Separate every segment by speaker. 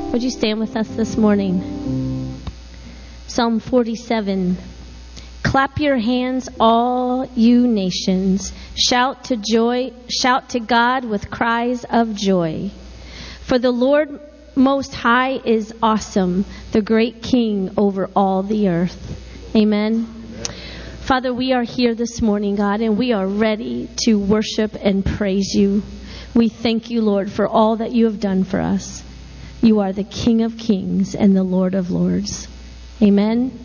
Speaker 1: Would you stand with us this morning? Psalm 47. Clap your hands, all you nations. Shout to God with cries of joy. For the Lord Most High is awesome, the great King over all the earth. Amen. Father, we are here this morning, God, and we are ready to worship and praise you. We thank you, Lord, for all that you have done for us. You are the King of Kings and the Lord of Lords. Amen.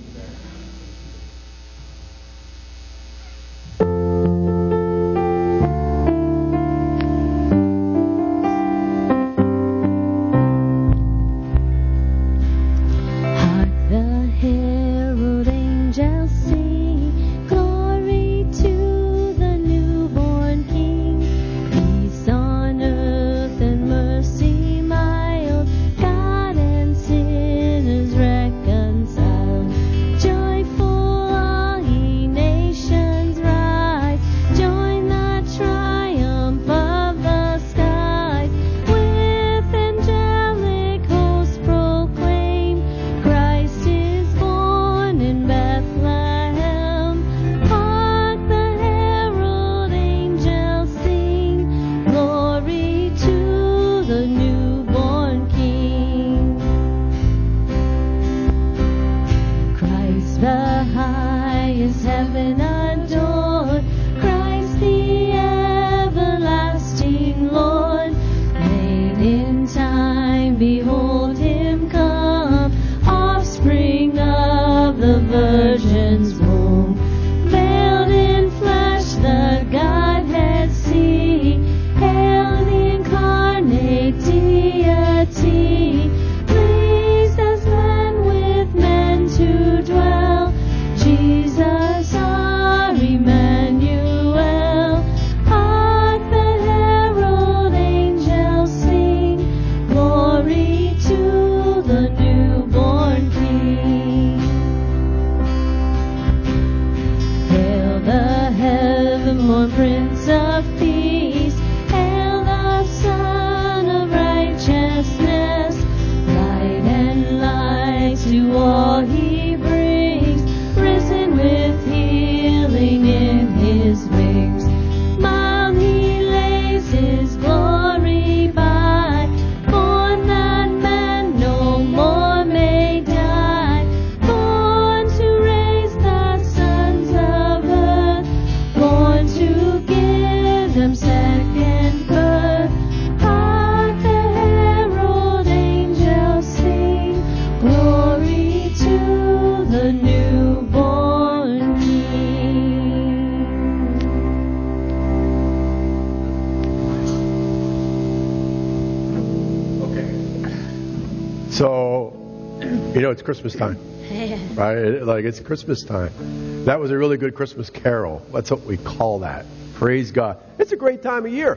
Speaker 2: It's Christmas time, right? Like, it's Christmas time. That was a really good Christmas carol. That's what we call that. Praise God. It's a great time of year.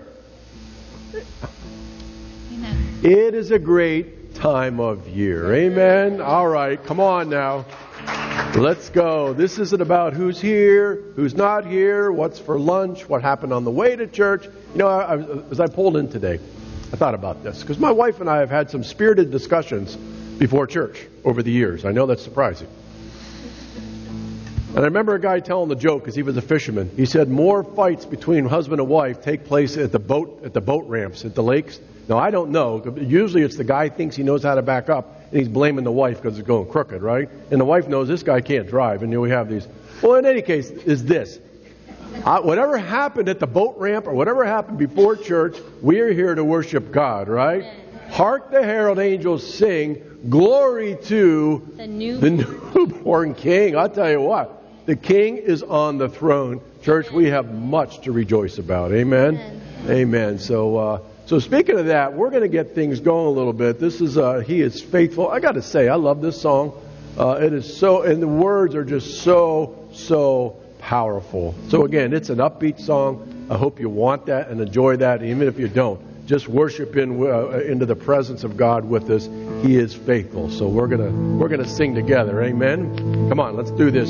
Speaker 2: Amen. It is a great time of year. Amen. All right, come on now. Let's go. This isn't about who's here, who's not here, what's for lunch, what happened on the way to church. As I pulled in today, I thought about this because my wife and I have had some spirited discussions before church over the years. I know that's surprising. And I remember a guy telling the joke because he was a fisherman. He said more fights between husband and wife take place at the boat ramps at the lakes. Now, I don't know. Usually it's the guy thinks he knows how to back up and he's blaming the wife because it's going crooked, right? And the wife knows this guy can't drive, and here we have these. Well, in any case, is this. Whatever happened at the boat ramp or whatever happened before church, we are here to worship God, right? Hark the herald angels sing, glory to the newborn King. I'll tell you what, the King is on the throne. Church, we have much to rejoice about. Amen? Amen. So speaking of that, we're going to get things going a little bit. This is He is Faithful. I got to say, I love this song. It is so, and the words are just so powerful. So again, it's an upbeat song. I hope you want that and enjoy that, even if you don't. Just worship into the presence of God with us. He is faithful. So we're gonna sing together. Amen. Come on, let's do this.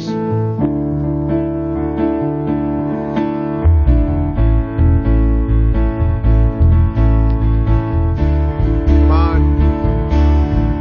Speaker 2: Come on.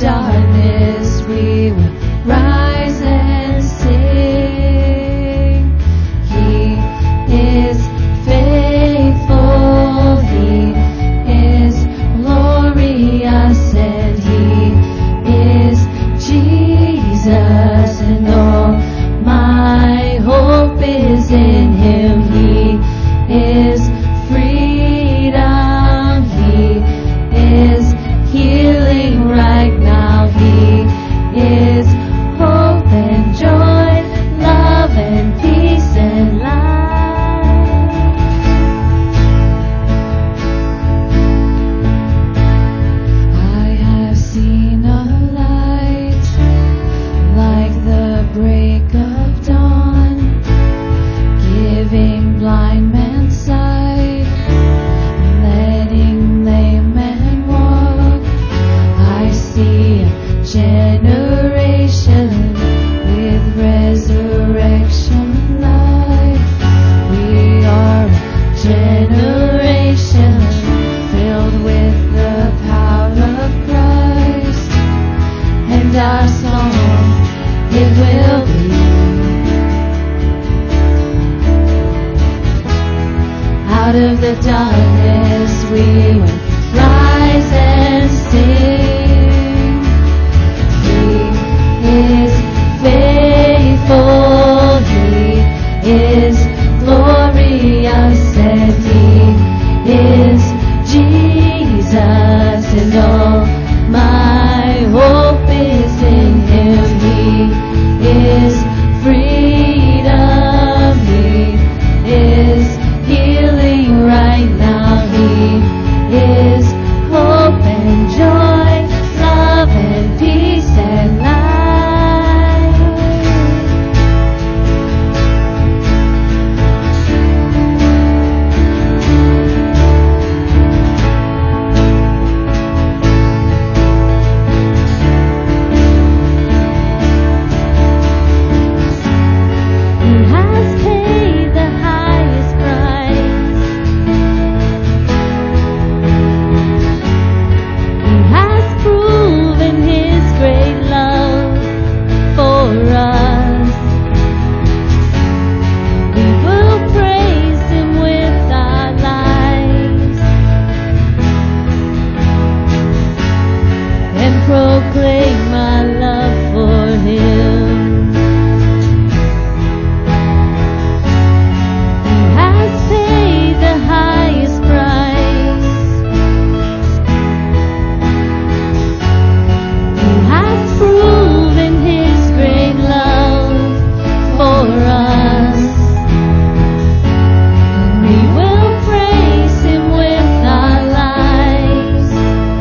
Speaker 3: darkness we will rise and sing. He is faithful, He is glorious, and He is Jesus, and all my hope is in Him. He is freedom, He is healing right now. He is hope and joy, love and peace and light. I have seen a light like the break of dawn, giving blind men sight, letting lame men walk. I see a generation with resurrection life. We are a generation filled with the power of Christ, and our song, it will be out of the darkness we will rise and sing. He is faithful, He is glorious, and He is Jesus, and all my hope is in Him. He is freedom, He is healing right now. He is hope and joy, love and peace and light. He has paid the highest price. He has proven His great love for us. We will praise Him with our lives and proclaim our love for Him. He has paid the highest price. He has proven His great love for us. And we will praise Him with our lives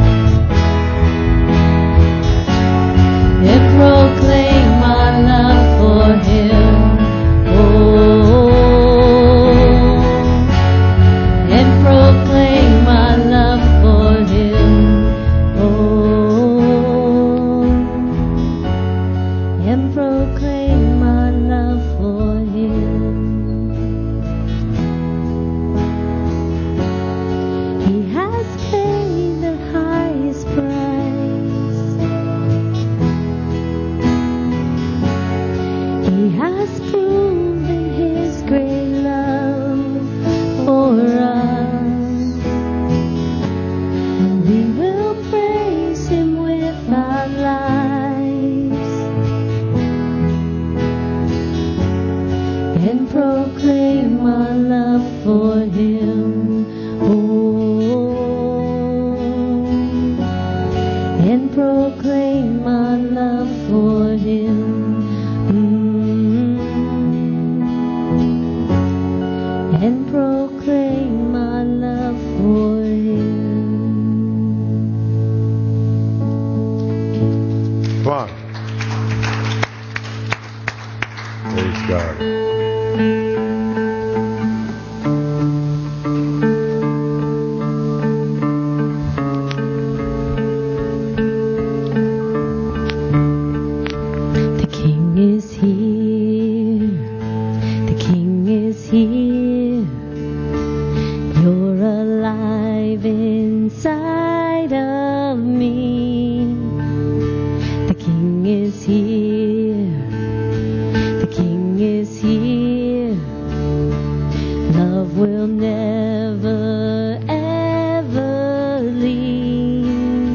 Speaker 3: and proclaim our love for Him. Oh, and proclaim our love for Him. Oh, and proclaim our love for Him. He has paid the highest price. He has proven His great love for us. And we will praise Him with our lives and proclaim our love for Him. Oh, and proclaim our love for Him. And proclaim our love for Him.
Speaker 2: Come on. Praise God.
Speaker 1: is here. The King is here. Love will never, ever leave.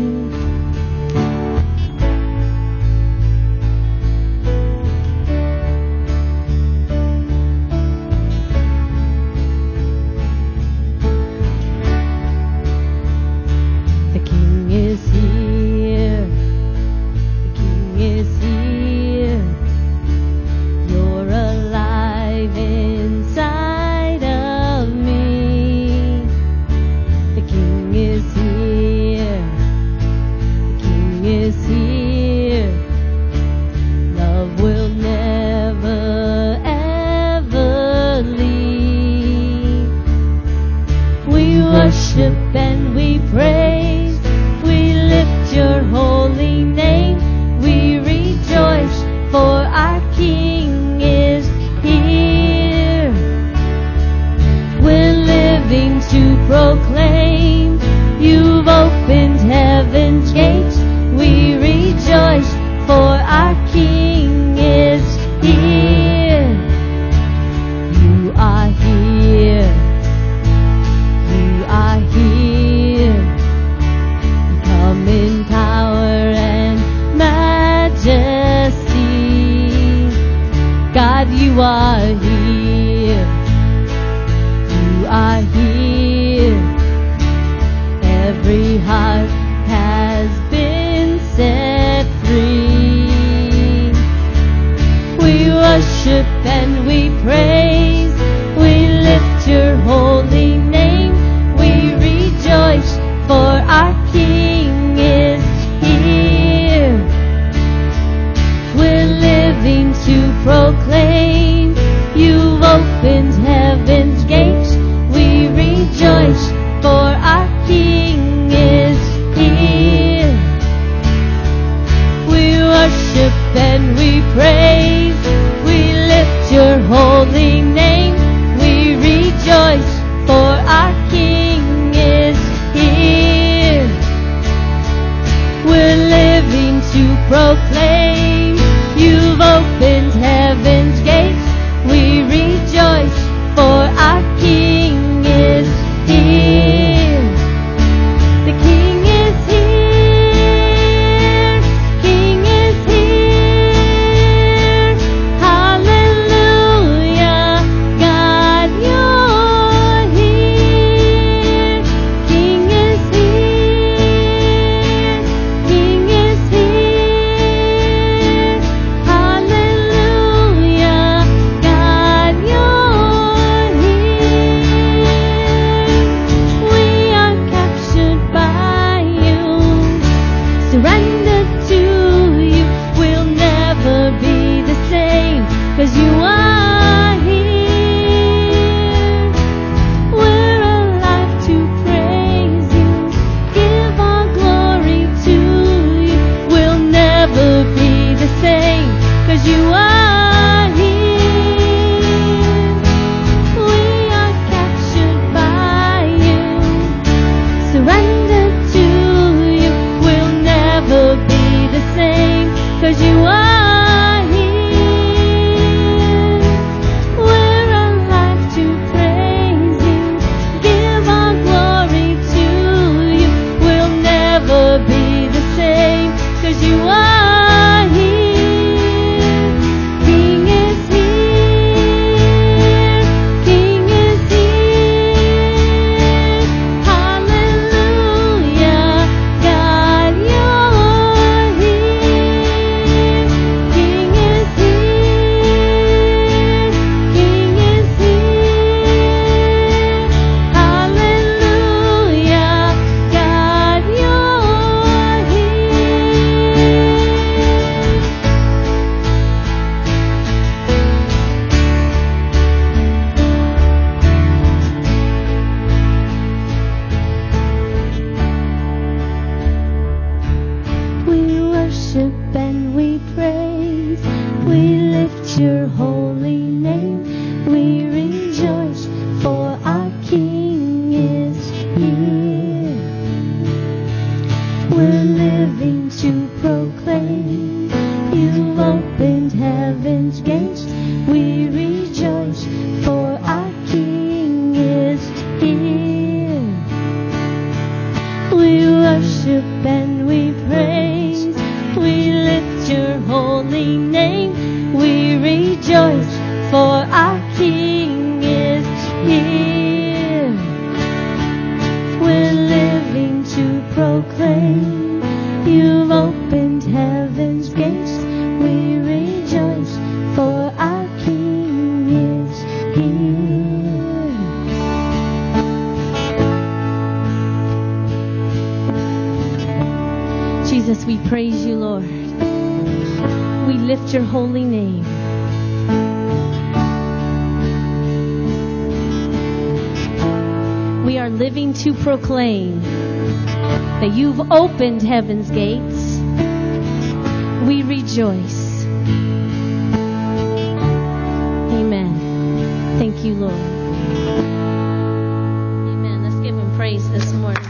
Speaker 1: The King is here. The King is here. You're alive inside of me. The King is here. The King is here. Love will never, ever leave. We worship and we praise. We lift your holy name. We rejoice, for our King is here. We're living to proclaim. You've opened heaven's gates. We rejoice, for our King is here. You are here. You are here. You come in power and majesty. God, you are here. You are here. Every heart has been set free. We worship and we praise. We lift your holy name. We rejoice, for our King is here. We're living to proclaim. You've opened heaven's gates. We rejoice, for our King is here. We worship and we praise. We lift your holy name. We rejoice, for our King is here. We're living to proclaim. You've opened heaven's gates. We rejoice, for our King is here. The King is here. King is here. Hallelujah. God, you're here. King is here. King is here. Hallelujah. God, you're here. We are captured by you. Surrender to you. We'll never be the same, 'cause you are here. We're alive to praise you. Give all glory to you. We'll never be the same, 'cause you are here. We are captured by you. Surrender to you. We'll never be the same, 'cause you are here. We lift your holy name. We are living to proclaim that you've opened heaven's gates. We rejoice. Amen. Thank you, Lord. Amen. Let's give him praise this morning.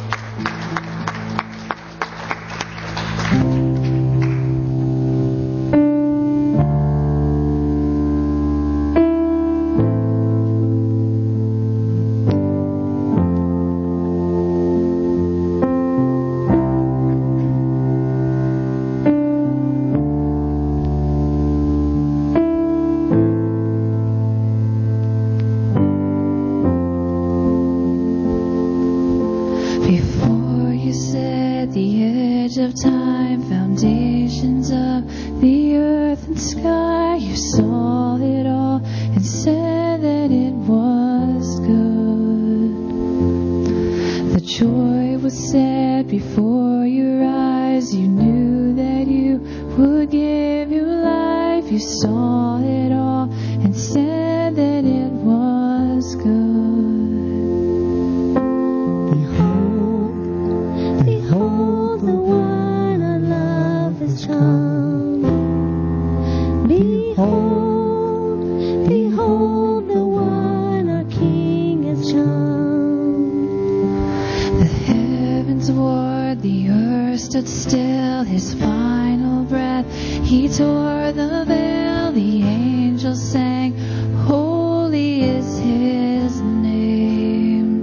Speaker 3: Before you set the edge of time, foundations of the earth and sky, you saw it all and said that it was good. The joy was set before your eyes. You knew that you would give your life. You saw it all and said that it was good.
Speaker 1: Behold, the one I love has come. Behold, behold, the one our King has come.
Speaker 3: The heavens roared, the earth stood still. His final breath, he tore the veil. The angels sang, holy is his name.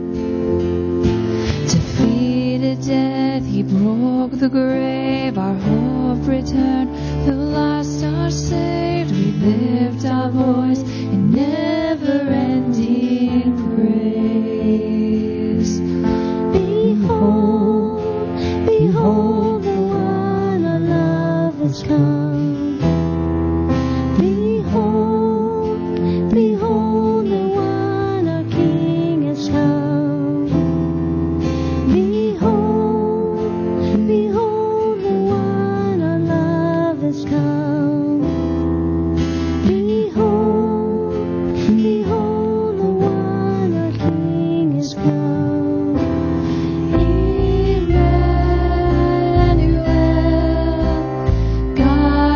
Speaker 3: Defeated death, he broke the grave. Our hope returned, the lost are saved. We lift our voice in never-ending praise.
Speaker 1: Behold, behold, the one our love has come. Behold, behold, the one our King has come. Behold, behold, the one our love has come. Behold, behold, the one our King has come.
Speaker 3: Emmanuel, God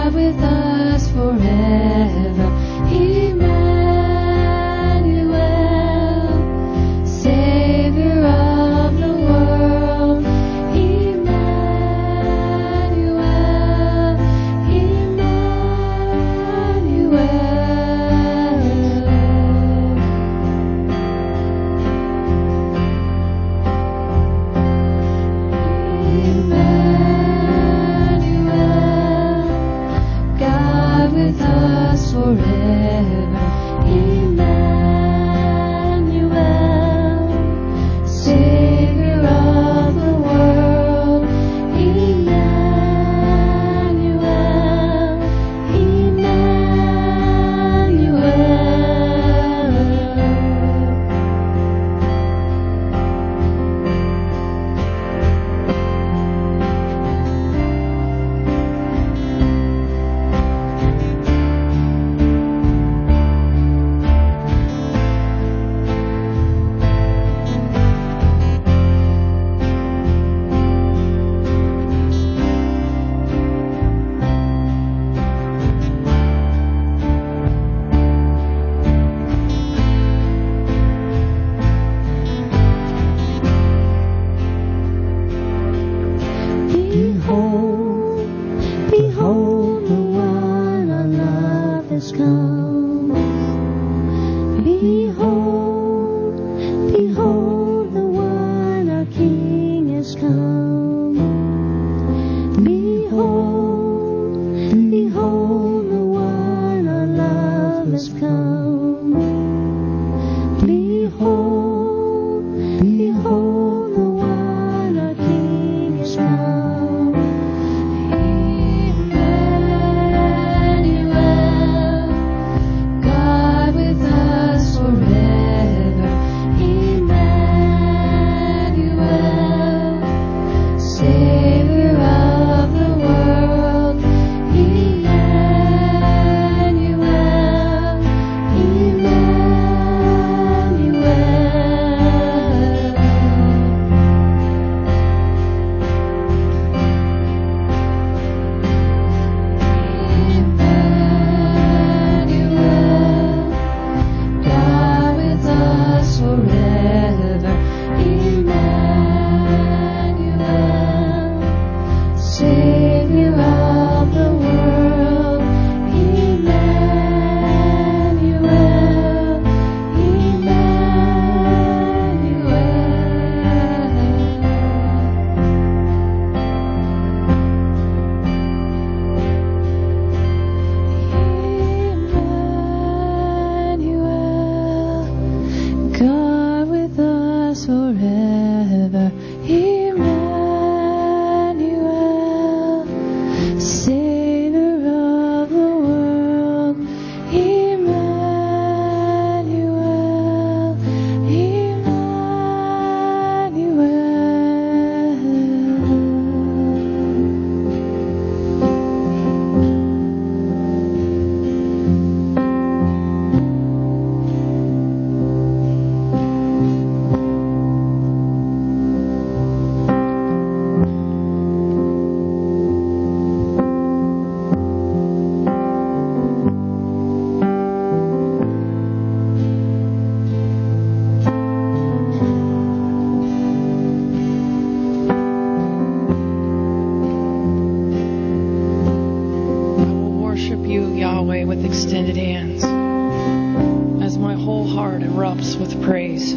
Speaker 4: with extended hands as my whole heart erupts with praise.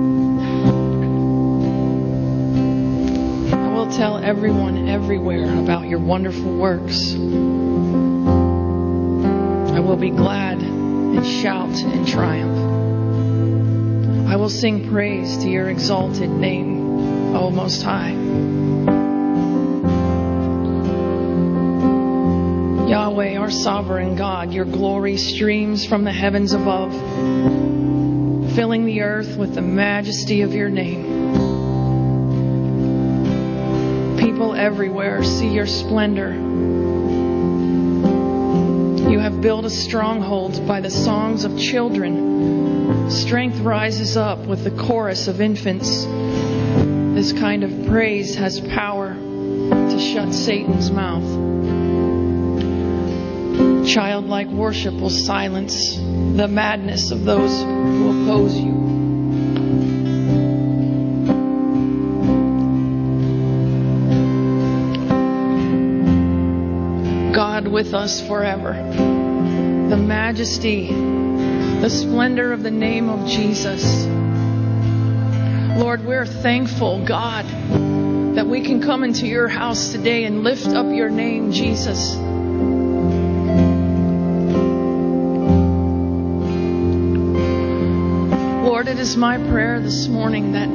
Speaker 4: I will tell everyone everywhere about your wonderful works. I will be glad and shout in triumph. I will sing praise to your exalted name, O Most High. Yahweh, our sovereign God, your glory streams from the heavens above, filling the earth with the majesty of your name. People everywhere see your splendor. You have built a stronghold by the songs of children. Strength rises up with the chorus of infants. This kind of praise has power to shut Satan's mouth. Childlike worship will silence the madness of those who oppose you. God with us forever. The majesty, the splendor of the name of Jesus. Lord, we're thankful, God, that we can come into your house today and lift up your name, Jesus. Lord, it is my prayer this morning that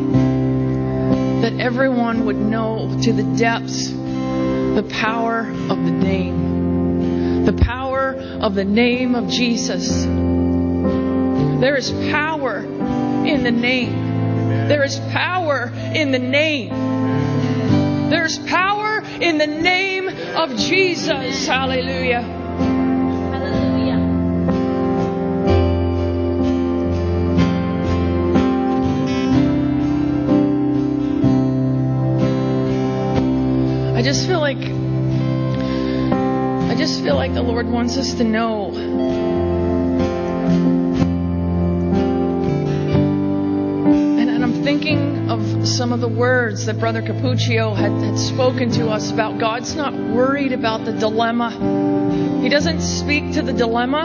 Speaker 4: everyone would know to the depths the power of the name. The power of the name of Jesus. There is power in the name. There is power in the name. There is power in the name of Jesus. Hallelujah.
Speaker 1: Hallelujah.
Speaker 4: I just feel like the Lord wants us to know and I'm thinking of some of the words that Brother Capuccio had spoken to us about. God's not worried about the dilemma. He doesn't speak to the dilemma.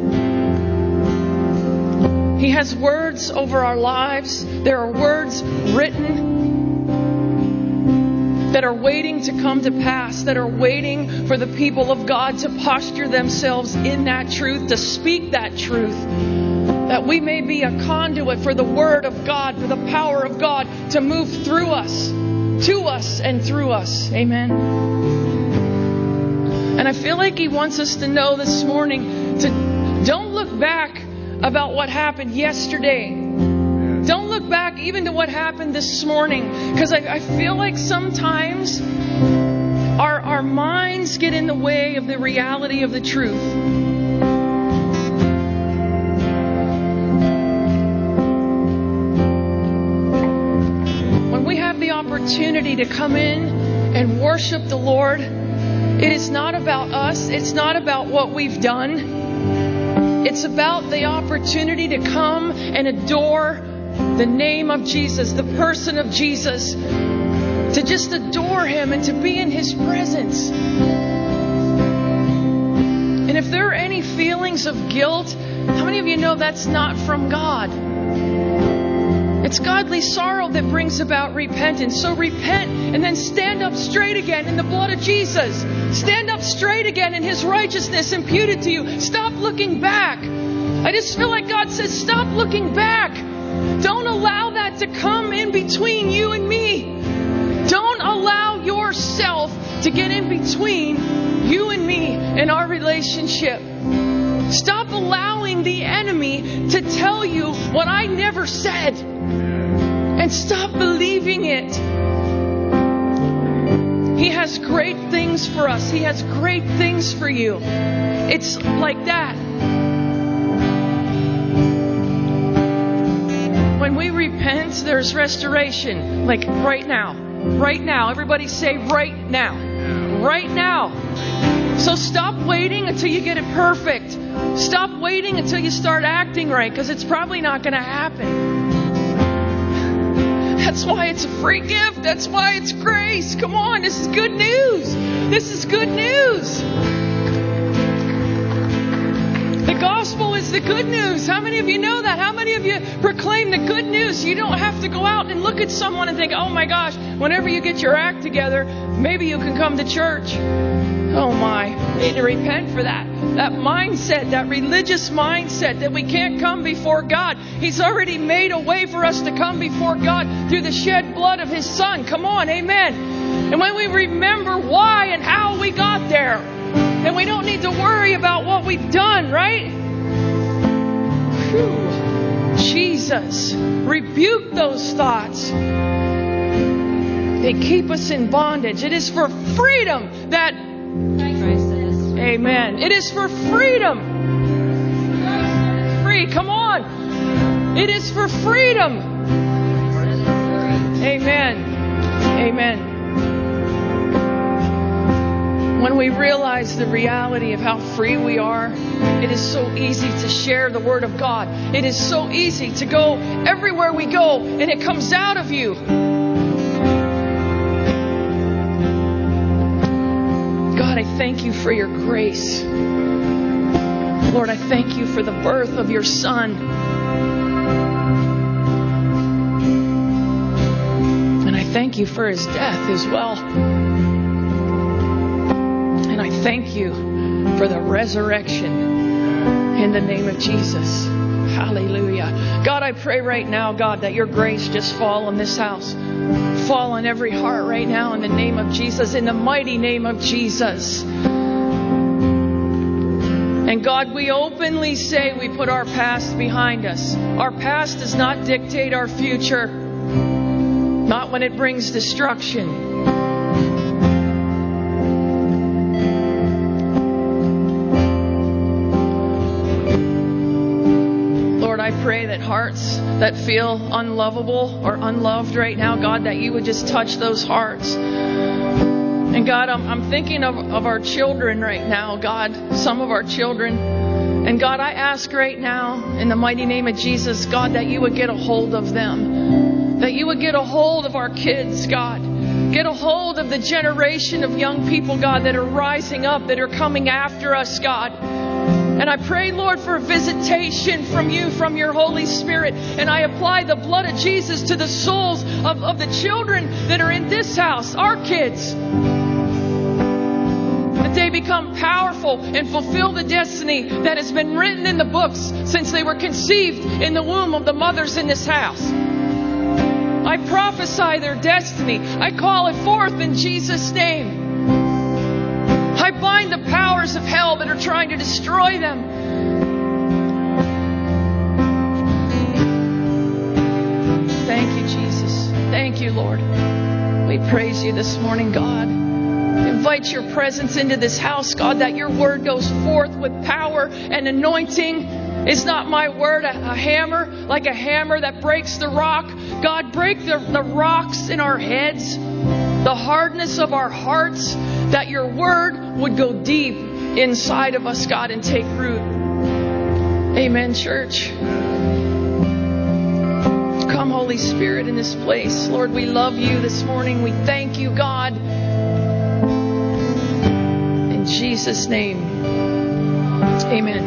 Speaker 4: He has words over our lives. There are words written that are waiting to come to pass, that are waiting for the people of God to posture themselves in that truth, to speak that truth, that we may be a conduit for the Word of God, for the power of God to move through us, to us, and through us. Amen. And I feel like He wants us to know this morning to don't look back about what happened yesterday. Don't look back even to what happened this morning, because I feel like sometimes our minds get in the way of the reality of the truth. When we have the opportunity to come in and worship the Lord, it is not about us. It's not about what we've done. It's about the opportunity to come and adore the name of Jesus, the person of Jesus, to just adore Him and to be in His presence. And if there are any feelings of guilt, how many of you know that's not from God? It's godly sorrow that brings about repentance. So repent and then stand up straight again in the blood of Jesus. Stand up straight again in His righteousness imputed to you. Stop looking back. I just feel like God says, stop looking back. Don't allow that to come in between you and me. Don't allow yourself to get in between you and me and our relationship. Stop allowing the enemy to tell you what I never said. And stop believing it. He has great things for us. He has great things for you. It's like that. When we repent, there's restoration. Like right now. Right now. Everybody say right now. Right now. So stop waiting until you get it perfect. Stop waiting until you start acting right, because it's probably not going to happen. That's why it's a free gift. That's why it's grace. Come on, this is good news. This is good news. The gospel is the good news. How many of you know that? How many of you proclaim the good news? You don't have to go out and look at someone and think, oh my gosh, whenever you get your act together, maybe you can come to church. Oh my, we need to repent for that. That mindset, that religious mindset that we can't come before God. He's already made a way for us to come before God through the shed blood of His Son. Come on, amen. And when we remember why and how we got there, then we don't need to worry about what we've done, right? Whew. Jesus, rebuke those thoughts. They keep us in bondage. It is for freedom that... Amen. It is for freedom. Free. Come on. It is for freedom. Amen. Amen. When we realize the reality of how free we are, it is so easy to share the Word of God. It is so easy to go everywhere we go and it comes out of you. God, I thank you for your grace. Lord, I thank you for the birth of your Son. And I thank you for His death as well. And I thank you for the resurrection in the name of Jesus. Hallelujah. God, I pray right now, God, that your grace just fall on this house. Fall on every heart right now in the name of Jesus, in the mighty name of Jesus. And God, we openly say we put our past behind us. Our past does not dictate our future. Not when it brings destruction. Lord, I pray that hearts that feel unlovable or unloved right now, God, that you would just touch those hearts. And God, I'm thinking of our children right now, God, some of our children. And God, I ask right now in the mighty name of Jesus, God, that you would get a hold of them. That you would get a hold of our kids, God. Get a hold of the generation of young people, God, that are rising up, that are coming after us, God. And I pray, Lord, for visitation from you, from your Holy Spirit. And I apply the blood of Jesus to the souls of the children that are in this house, our kids. That they become powerful and fulfill the destiny that has been written in the books since they were conceived in the womb of the mothers in this house. I prophesy their destiny. I call it forth in Jesus' name. I bind the powers of hell that are trying to destroy them. Thank you, Jesus. Thank you, Lord. We praise you this morning, God. Invite your presence into this house, God, that your word goes forth with power and anointing. Is not my word a hammer, like a hammer that breaks the rock? God, break the rocks in our heads, the hardness of our hearts, that your word would go deep inside of us, God, and take root. Amen, church. Come, Holy Spirit, in this place. Lord, we love you this morning. We thank you, God. In Jesus' name. Amen.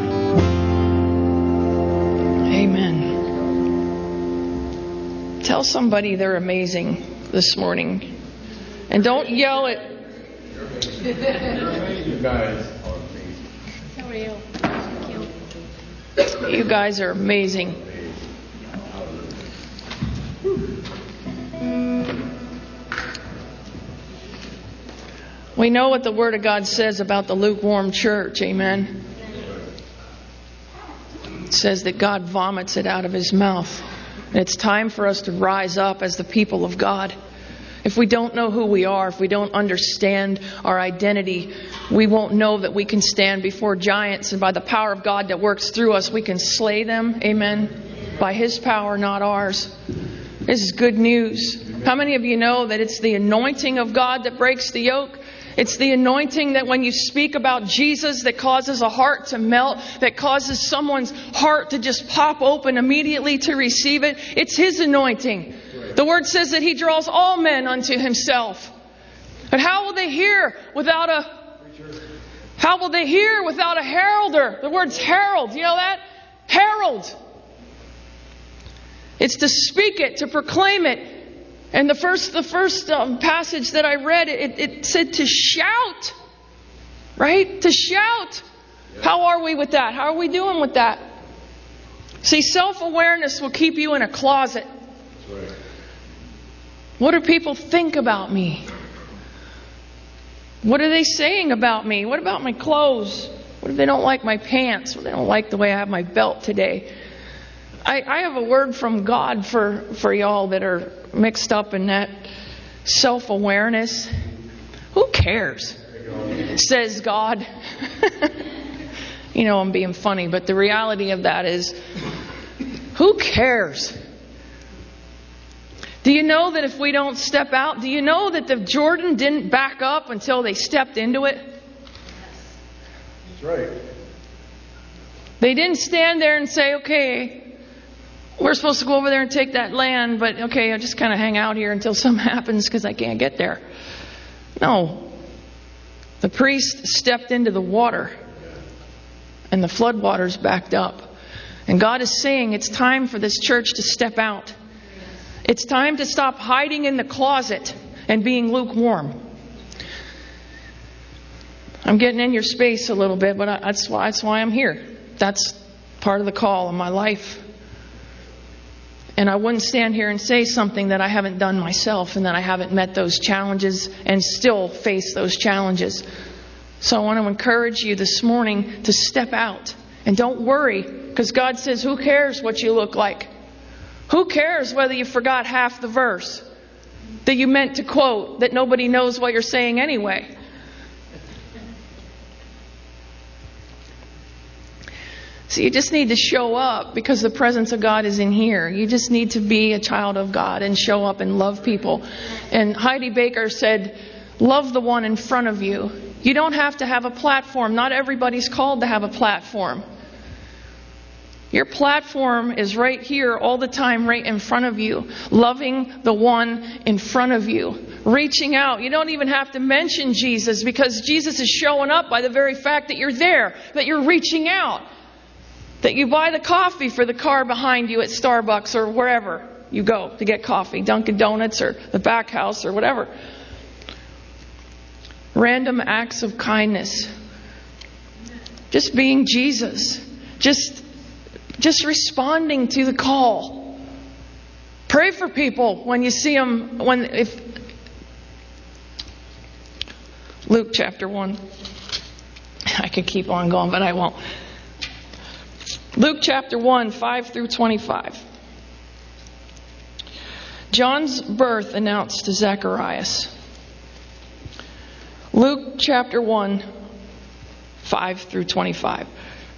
Speaker 4: Amen. Tell somebody they're amazing this morning. And don't yell at...
Speaker 2: You guys are amazing.
Speaker 1: How are you?
Speaker 4: You guys are amazing. We know what the Word of God says about the lukewarm church. Amen. It says that God vomits it out of His mouth. And it's time for us to rise up as the people of God. If we don't know who we are, if we don't understand our identity, we won't know that we can stand before giants. And by the power of God that works through us, we can slay them. Amen. By His power, not ours. This is good news. How many of you know that it's the anointing of God that breaks the yoke? It's the anointing that when you speak about Jesus that causes a heart to melt, that causes someone's heart to just pop open immediately to receive it. It's His anointing. The Word says that He draws all men unto Himself. But how will they hear without a How will they hear without a heralder? The word's herald. You know that? Herald. It's to speak it, to proclaim it. And the first passage that I read, it said to shout. Right? To shout. How are we with that? How are we doing with that? See, self-awareness will keep you in a closet. That's right. What do people think about me? What are they saying about me? What about my clothes? What if they don't like my pants? What if they don't like the way I have my belt today? I have a word from God for y'all that are mixed up in that self-awareness. Who cares? Says God. You know, I'm being funny, but the reality of that is, who cares? Do you know that if we don't step out, do you know that the Jordan didn't back up until they stepped into it?
Speaker 2: That's right.
Speaker 4: They didn't stand there and say, okay, we're supposed to go over there and take that land, but okay, I'll just kind of hang out here until something happens because I can't get there. No. The priest stepped into the water and the floodwaters backed up. And God is saying it's time for this church to step out. It's time to stop hiding in the closet and being lukewarm. I'm getting in your space a little bit, but that's why I'm here. That's part of the call of my life. And I wouldn't stand here and say something that I haven't done myself and that I haven't met those challenges and still face those challenges. So I want to encourage you this morning to step out. And don't worry, because God says, who cares what you look like? Who cares whether you forgot half the verse that you meant to quote that nobody knows what you're saying anyway? So you just need to show up because the presence of God is in here. You just need to be a child of God and show up and love people. And Heidi Baker said, love the one in front of you. You don't have to have a platform. Not everybody's called to have a platform. Your platform is right here all the time, right in front of you. Loving the one in front of you. Reaching out. You don't even have to mention Jesus because Jesus is showing up by the very fact that you're there, that you're reaching out. That you buy the coffee for the car behind you at Starbucks or wherever you go to get coffee, Dunkin' Donuts or the back house or whatever. Random acts of kindness. Just being Jesus. Just responding to the call. Pray for people when you see them. Luke chapter 1. I could keep on going, but I won't. Luke chapter 1, 5 through 25. John's birth announced to Zacharias. Luke chapter 1, 5 through 25.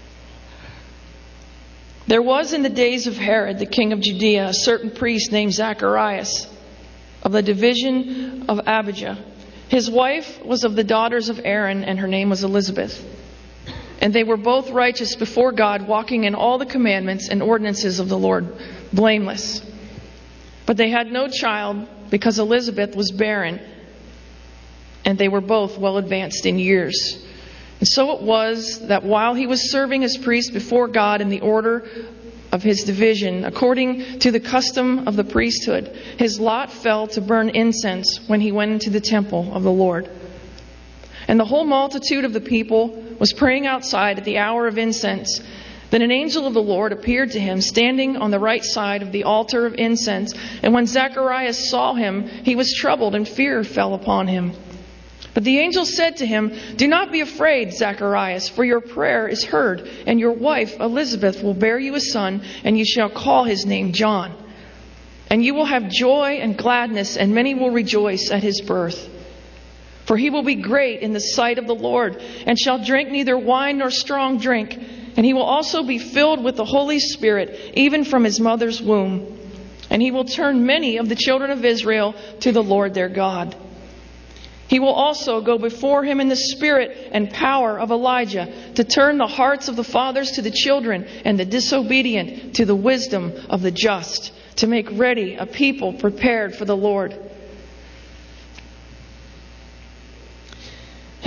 Speaker 4: There was in the days of Herod, the king of Judea, a certain priest named Zacharias of the division of Abijah. His wife was of the daughters of Aaron, and her name was Elizabeth. And they were both righteous before God, walking in all the commandments and ordinances of the Lord, blameless. But they had no child because Elizabeth was barren, and they were both well advanced in years. And so it was that while he was serving as priest before God in the order of his division, according to the custom of the priesthood, his lot fell to burn incense when he went into the temple of the Lord. And the whole multitude of the people was praying outside at the hour of incense. Then an angel of the Lord appeared to him, standing on the right side of the altar of incense. And when Zacharias saw him, he was troubled, and fear fell upon him. But the angel said to him, "Do not be afraid, Zacharias, for your prayer is heard, and your wife Elizabeth will bear you a son, and you shall call his name John. And you will have joy and gladness, and many will rejoice at his birth. For he will be great in the sight of the Lord, and shall drink neither wine nor strong drink. And he will also be filled with the Holy Spirit, even from his mother's womb. And he will turn many of the children of Israel to the Lord their God. He will also go before him in the spirit and power of Elijah, to turn the hearts of the fathers to the children, and the disobedient to the wisdom of the just, to make ready a people prepared for the Lord."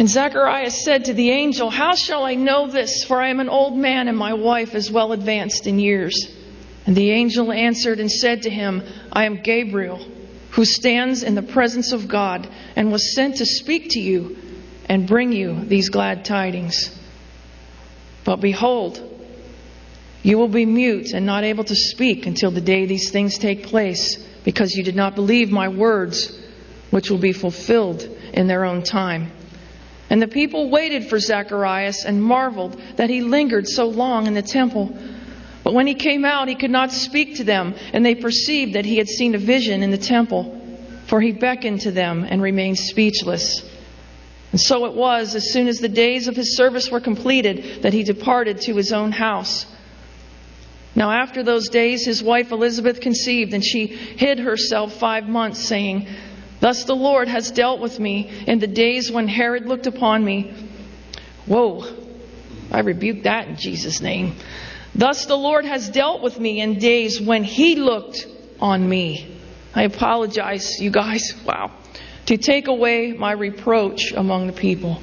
Speaker 4: And Zacharias said to the angel, "How shall I know this? For I am an old man, and my wife is well advanced in years." And the angel answered and said to him, "I am Gabriel, who stands in the presence of God, and was sent to speak to you and bring you these glad tidings. But behold, you will be mute and not able to speak until the day these things take place, because you did not believe my words, which will be fulfilled in their own time." And the people waited for Zacharias and marveled that he lingered so long in the temple. But when he came out, he could not speak to them, and they perceived that he had seen a vision in the temple, for he beckoned to them and remained speechless. And so it was, as soon as the days of his service were completed, that he departed to his own house. Now after those days, his wife Elizabeth conceived, and she hid herself 5 months, saying, "Thus the Lord has dealt with me in the days when Herod looked upon me." Whoa, I rebuke that in Jesus' name. "Thus the Lord has dealt with me in days when he looked on me." I apologize, you guys. Wow. "To take away my reproach among the people."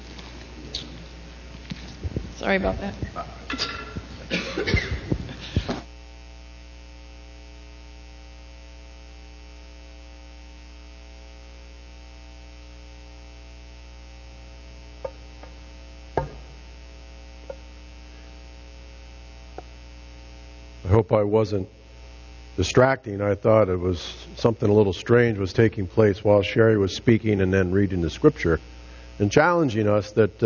Speaker 4: Sorry about that.
Speaker 2: I hope I wasn't distracting. I thought it was something a little strange was taking place while Sherry was speaking and then reading the scripture and challenging us that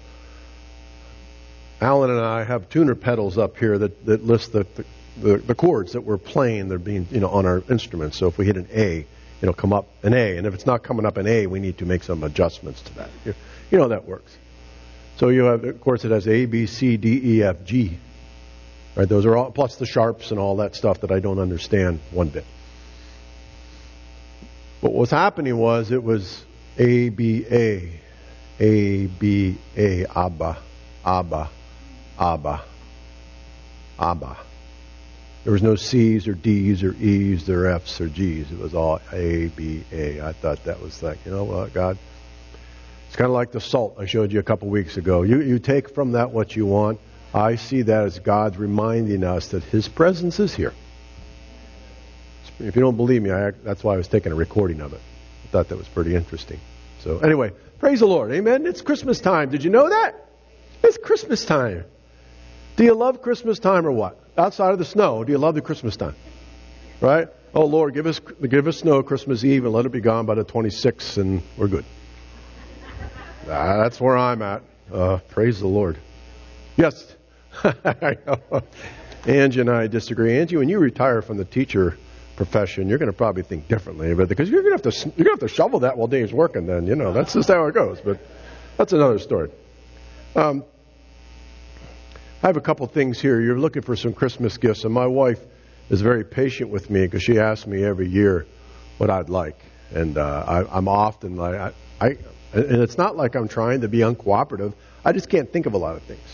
Speaker 2: Alan and I have tuner pedals up here that list the chords that we're playing. They're being, on our instruments. So if we hit an A, it'll come up an A. And if it's not coming up an A, we need to make some adjustments to that. You know how that works. So you have, of course, it has A, B, C, D, E, F, G. Right, those are all, plus the sharps and all that stuff that I don't understand one bit. But what was happening was it was A, B, A, B, A, Abba, Abba, Abba, Abba. There was no C's or D's or E's or F's or G's. It was all A, B, A. I thought that was like, God, it's kind of like the salt I showed you a couple weeks ago. You take from that what you want. I see that as God's reminding us that His presence is here. If you don't believe me, that's why I was taking a recording of it. I thought that was pretty interesting. So anyway, praise the Lord. Amen. It's Christmas time. Did you know that? It's Christmas time. Do you love Christmas time or what? Outside of the snow, do you love the Christmas time? Right? Oh, Lord, give us snow Christmas Eve and let it be gone by the 26th and we're good. That's where I'm at. Praise the Lord. Yes. I know. Angie and I disagree. Angie, when you retire from the teacher profession, you're going to probably think differently, but because you're going to have to shovel that while Dave's working. Then that's just how it goes. But that's another story. I have a couple things here. You're looking for some Christmas gifts, and my wife is very patient with me because she asks me every year what I'd like, and I'm often like, and it's not like I'm trying to be uncooperative. I just can't think of a lot of things.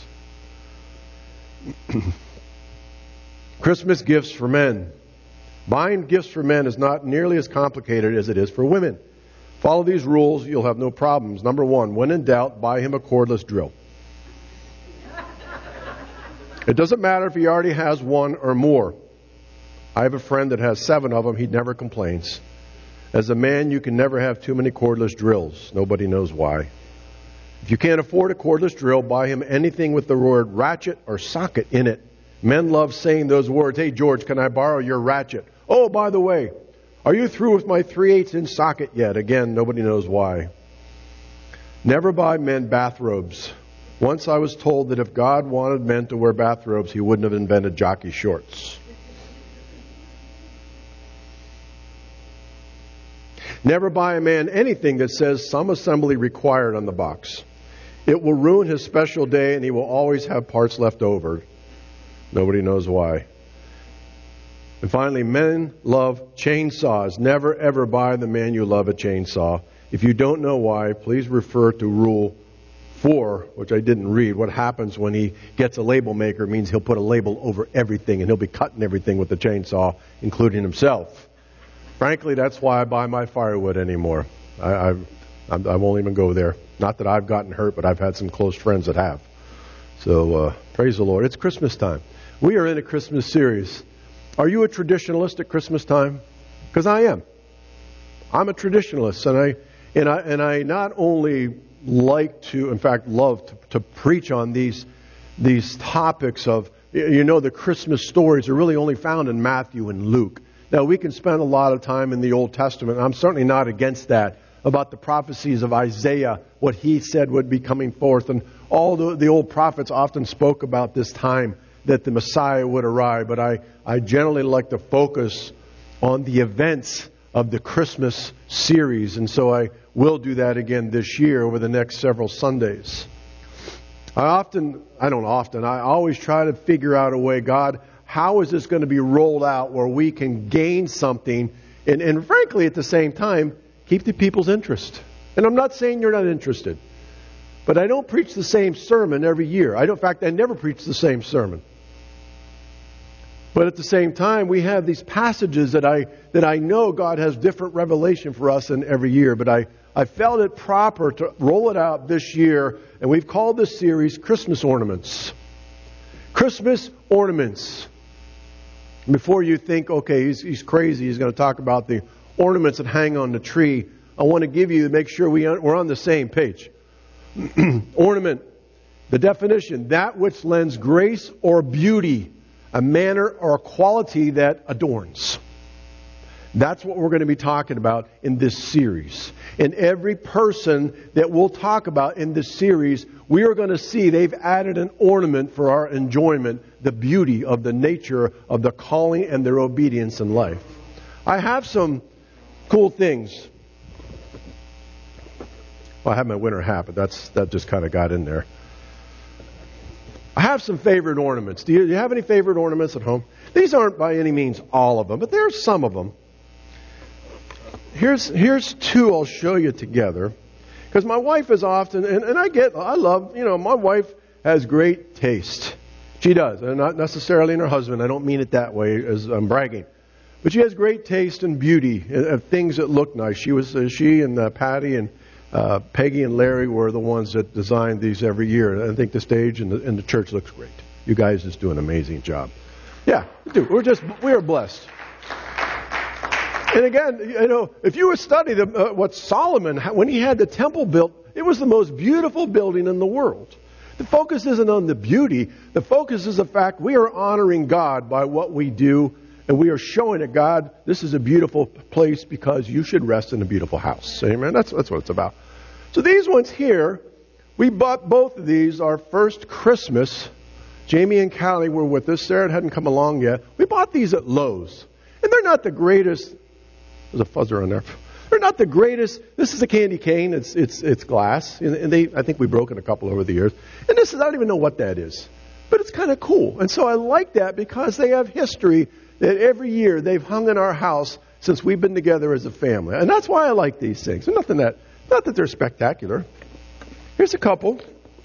Speaker 2: Christmas gifts for men. Buying gifts for men is not nearly as complicated as it is for women. Follow these rules, you'll have no problems. Number 1, when in doubt, buy him a cordless drill. It doesn't matter if he already has one or more. I have a friend that has 7 of them. He never complains. As a man, you can never have too many cordless drills. Nobody knows why. If you can't afford a cordless drill, buy him anything with the word ratchet or socket in it. Men love saying those words. Hey, George, can I borrow your ratchet? Oh, by the way, are you through with my 3/8-inch socket yet? Again, nobody knows why. Never buy men bathrobes. Once I was told that if God wanted men to wear bathrobes, He wouldn't have invented jockey shorts. Never buy a man anything that says some assembly required on the box. It will ruin his special day and he will always have parts left over. Nobody knows why. And finally, men love chainsaws. Never ever buy the man you love a chainsaw. If you don't know why, please refer to Rule 4, which I didn't read. What happens when he gets a label maker means he'll put a label over everything and he'll be cutting everything with the chainsaw, including himself. Frankly, that's why I buy my firewood anymore. I won't even go there. Not that I've gotten hurt, but I've had some close friends that have. So praise the Lord. It's Christmas time. We are in a Christmas series. Are you a traditionalist at Christmas time? Because I am. I'm a traditionalist, and I not only like to, in fact, love to preach on these topics of, the Christmas stories are really only found in Matthew and Luke. Now, we can spend a lot of time in the Old Testament, and I'm certainly not against that, about the prophecies of Isaiah, what he said would be coming forth. And all the old prophets often spoke about this time that the Messiah would arrive. But I generally like to focus on the events of the Christmas series. And so I will do that again this year over the next several Sundays. I always try to figure out a way, God, how is this going to be rolled out where we can gain something and frankly, at the same time, keep the people's interest. And I'm not saying you're not interested, but I don't preach the same sermon every year. In fact, I never preach the same sermon. But at the same time, we have these passages that I know God has different revelation for us in every year. But I felt it proper to roll it out this year, and we've called this series Christmas Ornaments. Christmas Ornaments. Before you think, okay, he's crazy, he's going to talk about the ornaments that hang on the tree, I want to make sure we're on the same page. Ornament, the definition, that which lends grace or beauty, a manner or a quality that adorns. That's what we're going to be talking about in this series. And every person that we'll talk about in this series, we are going to see they've added an ornament for our enjoyment, the beauty of the nature of the calling and their obedience in life. I have some cool things. Well, I have my winter hat, but that just kind of got in there. I have some favorite ornaments. Do you have any favorite ornaments at home? These aren't by any means all of them, but there's some of them. Here's two I'll show you together. Because my wife is often, my wife has great taste. She does, and not necessarily in her husband. I don't mean it that way as I'm bragging. But she has great taste and beauty of things that look nice. She and Patty and Peggy and Larry were the ones that designed these every year. I think the stage and the church looks great. You guys just do an amazing job. Yeah, we do. We are blessed. And again, if you would study what Solomon, when he had the temple built, it was the most beautiful building in the world. The focus isn't on the beauty. The focus is the fact we are honoring God by what we do, and we are showing that God, this is a beautiful place because you should rest in a beautiful house. Amen? That's what it's about. So these ones here, we bought both of these our first Christmas. Jamie and Callie were with us. Sarah hadn't come along yet. We bought these at Lowe's. And they're not the greatest. There's a fuzzer on there. They're not the greatest. This is a candy cane. It's glass. And I think we've broken a couple over the years. And I don't even know what that is. But it's kind of cool. And so I like that because they have history that every year they've hung in our house since we've been together as a family. And that's why I like these things. And not that they're spectacular. Here's a couple.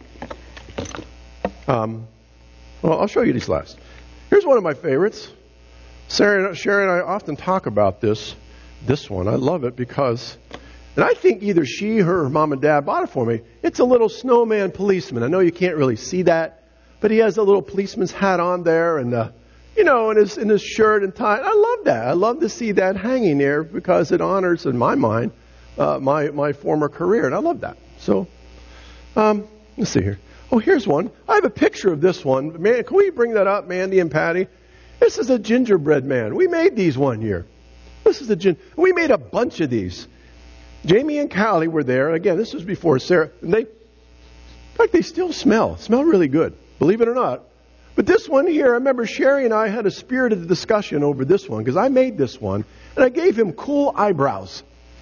Speaker 2: I'll show you these last. Here's one of my favorites. Sherry and I often talk about this one. I love it because, and I think either she or her mom and dad bought it for me. It's a little snowman policeman. I know you can't really see that, but he has a little policeman's hat on there and, in his shirt and tie. I love that. I love to see that hanging there because it honors, in my mind, my former career. And I love that. So, let's see here. Oh, here's one. I have a picture of this one. Man, can we bring that up, Mandy and Patty? This is a gingerbread man. We made these one year. We made a bunch of these. Jamie and Callie were there. Again, this was before Sarah. And they still smell really good. Believe it or not. But this one here, I remember Sherry and I had a spirited discussion over this one because I made this one and I gave him cool eyebrows.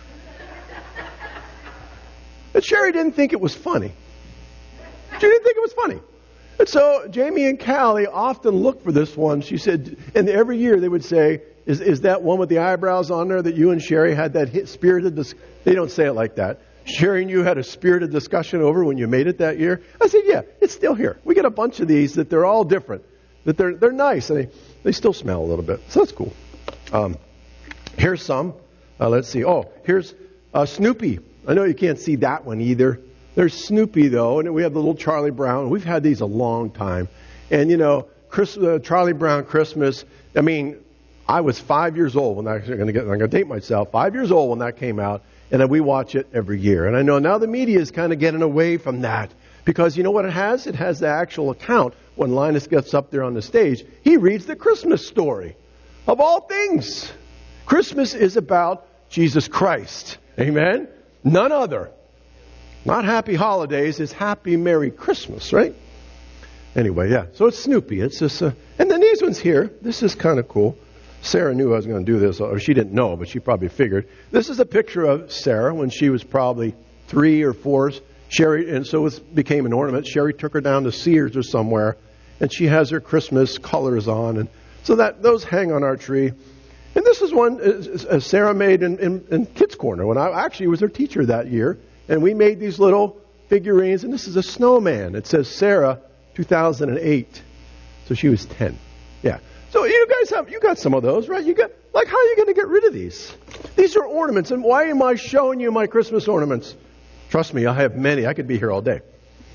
Speaker 2: And Sherry didn't think it was funny. She didn't think it was funny. And so Jamie and Callie often look for this one. She said, and every year they would say, is that one with the eyebrows on there that you and Sherry had that spirited discussion? They don't say it like that. Sherry and you had a spirited discussion over when you made it that year? I said, yeah, it's still here. We get a bunch of these that they're all different. That they're nice. And they still smell a little bit. So that's cool. Here's some. Let's see. Oh, here's Snoopy. I know you can't see that one either. There's Snoopy, though, and we have the little Charlie Brown. We've had these a long time. And, Charlie Brown Christmas, I was 5 years old when I'm going to date myself, 5 years old when that came out, and we watch it every year. And I know now the media is kind of getting away from that because you know what it has? It has the actual account. When Linus gets up there on the stage, he reads the Christmas story. Of all things, Christmas is about Jesus Christ. Amen? None other. Not happy holidays, it's happy Merry Christmas, right? Anyway, yeah. So it's Snoopy. It's just, and then these ones here. This is kind of cool. Sarah knew I was going to do this, or she didn't know, but she probably figured. This is a picture of Sarah when she was probably 3 or 4. Sherry, and so it became an ornament. Sherry took her down to Sears or somewhere, and she has her Christmas colors on, and so that those hang on our tree. And this is one Sarah made in Kids Corner when I actually was her teacher that year, and we made these little figurines. And this is a snowman. It says Sarah 2008, so she was 10. Yeah. So you guys you got some of those, right? How are you going to get rid of these? These are ornaments, and why am I showing you my Christmas ornaments? Trust me, I have many. I could be here all day.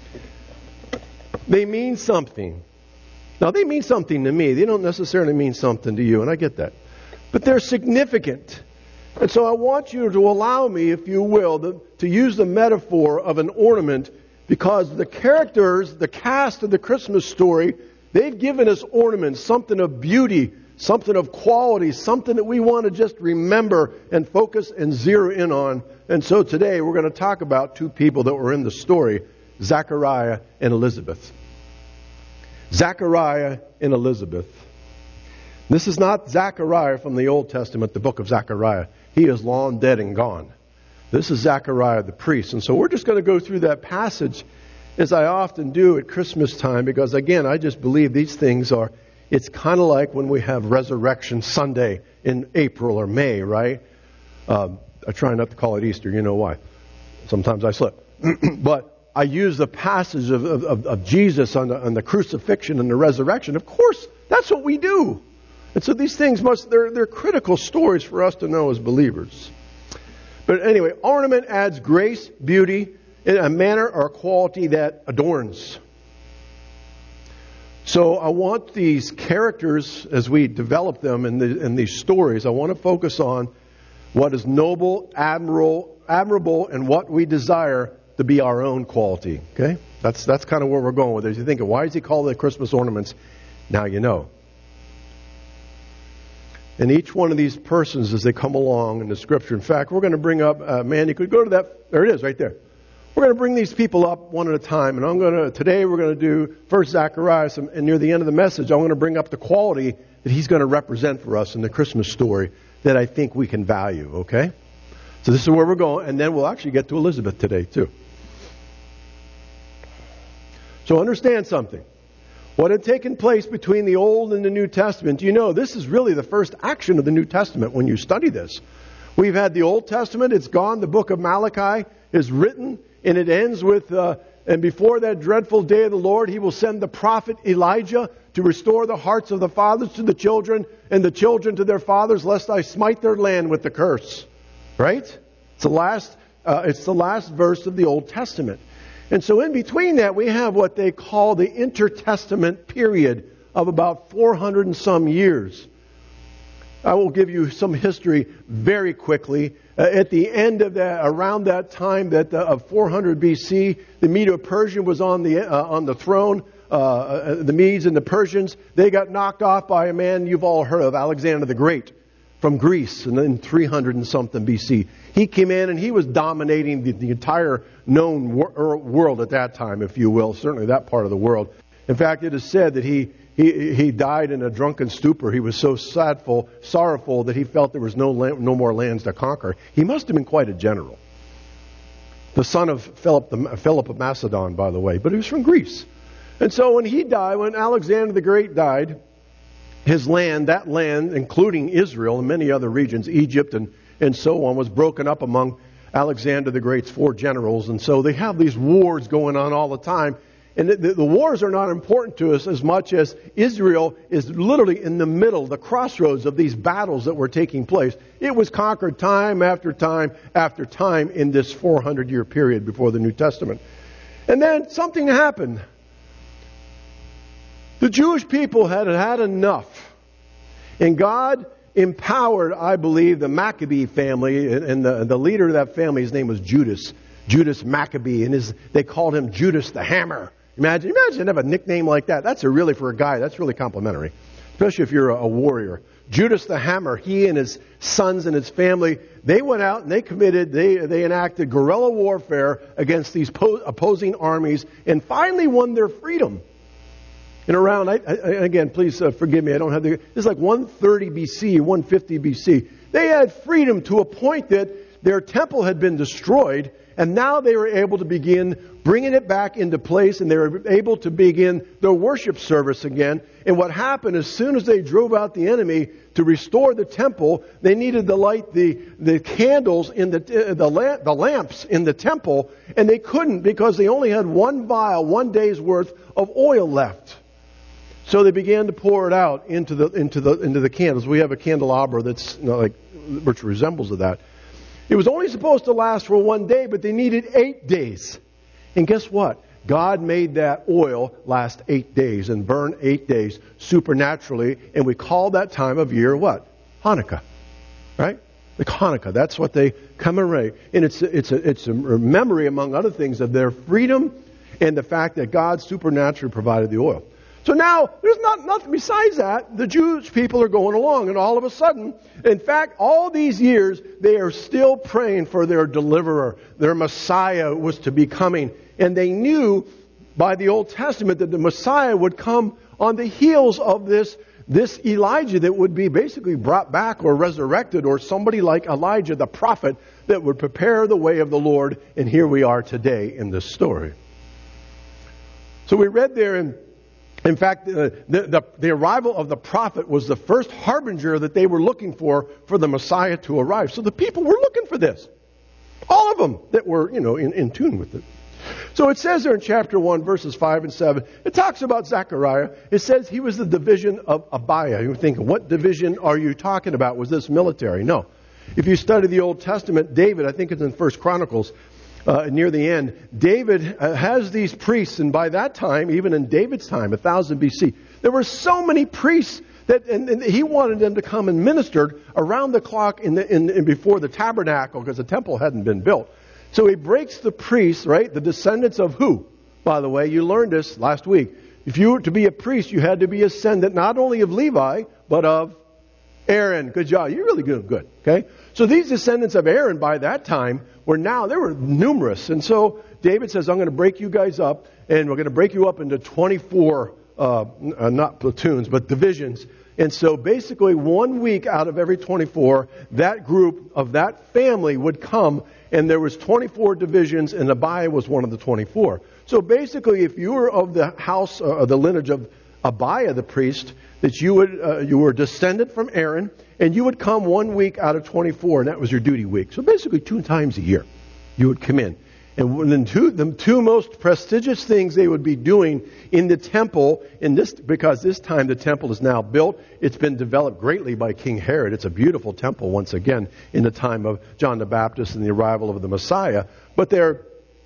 Speaker 2: They mean something. Now, they mean something to me. They don't necessarily mean something to you, and I get that. But they're significant. And so I want you to allow me, if you will, to use the metaphor of an ornament, because the characters, the cast of the Christmas story, they've given us ornaments, something of beauty, something of quality, something that we want to just remember and focus and zero in on. And so today we're going to talk about two people that were in the story, Zachariah and Elizabeth. Zachariah and Elizabeth. This is not Zachariah from the Old Testament, the book of Zechariah. He is long dead and gone. This is Zachariah the priest. And so we're just going to go through that passage as I often do at Christmas time, because again, I just believe these things it's kind of like when we have Resurrection Sunday in April or May, right? I try not to call it Easter, you know why. Sometimes I slip. But I use the passage of Jesus on the crucifixion and the resurrection. Of course, that's what we do. And so these things they're critical stories for us to know as believers. But anyway, ornament adds grace, beauty, in a manner or quality that adorns. So I want these characters, as we develop them in these stories, I want to focus on what is noble, admirable, and what we desire to be our own quality. Okay? That's kind of where we're going with it. You're thinking, why does he call the Christmas ornaments? Now you know. And each one of these persons as they come along in the Scripture. In fact, we're going to bring up, you could go to that. There it is, right there. We're going to bring these people up one at a time. And today we're going to do first Zacharias. And near the end of the message, I'm going to bring up the quality that he's going to represent for us in the Christmas story that I think we can value, okay? So this is where we're going. And then we'll actually get to Elizabeth today, too. So understand something. What had taken place between the Old and the New Testament, this is really the first action of the New Testament when you study this. We've had the Old Testament, it's gone. The book of Malachi is written, and it ends with, and before that dreadful day of the Lord, he will send the prophet Elijah to restore the hearts of the fathers to the children, and the children to their fathers, lest I smite their land with the curse. Right? It's the last verse of the Old Testament. And so in between that, we have what they call the intertestament period of about 400 and some years. I will give you some history very quickly. At the end of that, around that time of 400 BC, the Medo-Persian was on the throne. The Medes and the Persians, they got knocked off by a man you've all heard of, Alexander the Great, from Greece, and in 300 and something BC. He came in and he was dominating the entire known world at that time, if you will, certainly that part of the world. In fact, it is said that he died in a drunken stupor. He was so sorrowful that he felt there was no more lands to conquer. He must have been quite a general. The son of Philip of Macedon, by the way, but he was from Greece. And so when Alexander the Great died, that land, including Israel and many other regions, Egypt and so on, was broken up among Alexander the Great's 4 generals. And so they have these wars going on all the time. And the wars are not important to us as much as Israel is literally in the middle, the crossroads of these battles that were taking place. It was conquered time after time after time in this 400-year period before the New Testament. And then something happened. The Jewish people had had enough. And God empowered, I believe, the Maccabee family, and the leader of that family, his name was Judas Maccabee, and they called him Judas the Hammer. Imagine have a nickname like that. That's really, for a guy, that's really complimentary, especially if you're a warrior. Judas the Hammer, he and his sons and his family, they went out and they enacted guerrilla warfare against these opposing armies and finally won their freedom. And around, again, please forgive me, I don't have it's like 130 BC, 150 BC. They had freedom to a point that their temple had been destroyed, and now they were able to begin bringing it back into place, and they were able to begin their worship service again. And what happened, as soon as they drove out the enemy to restore the temple, they needed to light the candles in the lamps in the temple, and they couldn't because they only had one vial, 1 day's worth of oil left. So they began to pour it out into the candles. We have a candelabra that's which resembles that. It was only supposed to last for 1 day, but they needed 8 days. And guess what? God made that oil last 8 days and burn 8 days supernaturally. And we call that time of year what? Hanukkah. Right? The Hanukkah. That's what they commemorate. And it's a memory, among other things, of their freedom and the fact that God supernaturally provided the oil. So now, there's nothing besides that. The Jewish people are going along, and all of a sudden, in fact, all these years, they are still praying for their deliverer. Their Messiah was to be coming. And they knew by the Old Testament that the Messiah would come on the heels of this Elijah that would be basically brought back or resurrected, or somebody like Elijah the prophet that would prepare the way of the Lord. And here we are today in this story. So we read there in fact, the arrival of the prophet was the first harbinger that they were looking for the Messiah to arrive. So the people were looking for this. All of them that were, in tune with it. So it says there in chapter 1, verses 5 and 7, it talks about Zechariah. It says he was the division of Abiah. You're thinking, what division are you talking about? Was this military? No. If you study the Old Testament, David, I think it's in 1 Chronicles, near the end, David has these priests, and by that time, even in David's time, 1000 BC, there were so many priests that and he wanted them to come and minister around the clock in before the tabernacle, because the temple hadn't been built. So he breaks the priests, right? The descendants of who? By the way, you learned this last week. If you were to be a priest, you had to be a descendant not only of Levi, but of Aaron. Good job. You're really good. Okay? So these descendants of Aaron by that time were numerous. And so David says, I'm going to break you guys up, and we're going to break you up into 24, not platoons, but divisions. And so basically 1 week out of every 24, that group of that family would come, and there was 24 divisions, and Abiah was one of the 24. So basically, if you were of the house, or the lineage of Abiah the priest, that you were descended from Aaron, and you would come 1 week out of 24, and that was your duty week. So basically 2 times a year, you would come in. And then the two most prestigious things they would be doing in the temple, because this time the temple is now built. It's been developed greatly by King Herod. It's a beautiful temple once again in the time of John the Baptist and the arrival of the Messiah. But their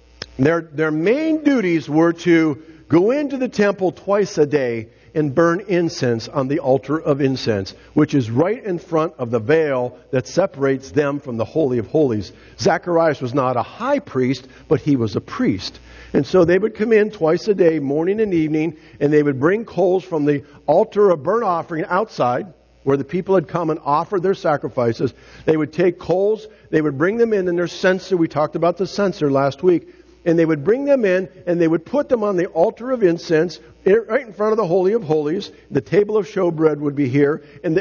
Speaker 2: main duties were to go into the temple twice a day and burn incense on the altar of incense, which is right in front of the veil that separates them from the Holy of Holies. Zacharias was not a high priest, but he was a priest. And so they would come in twice a day, morning and evening, and they would bring coals from the altar of burnt offering outside, where the people had come and offered their sacrifices. They would take coals, they would bring them in their censer. We talked about the censer last week. And they would bring them in, and they would put them on the altar of incense, right in front of the Holy of Holies. The table of showbread would be here, and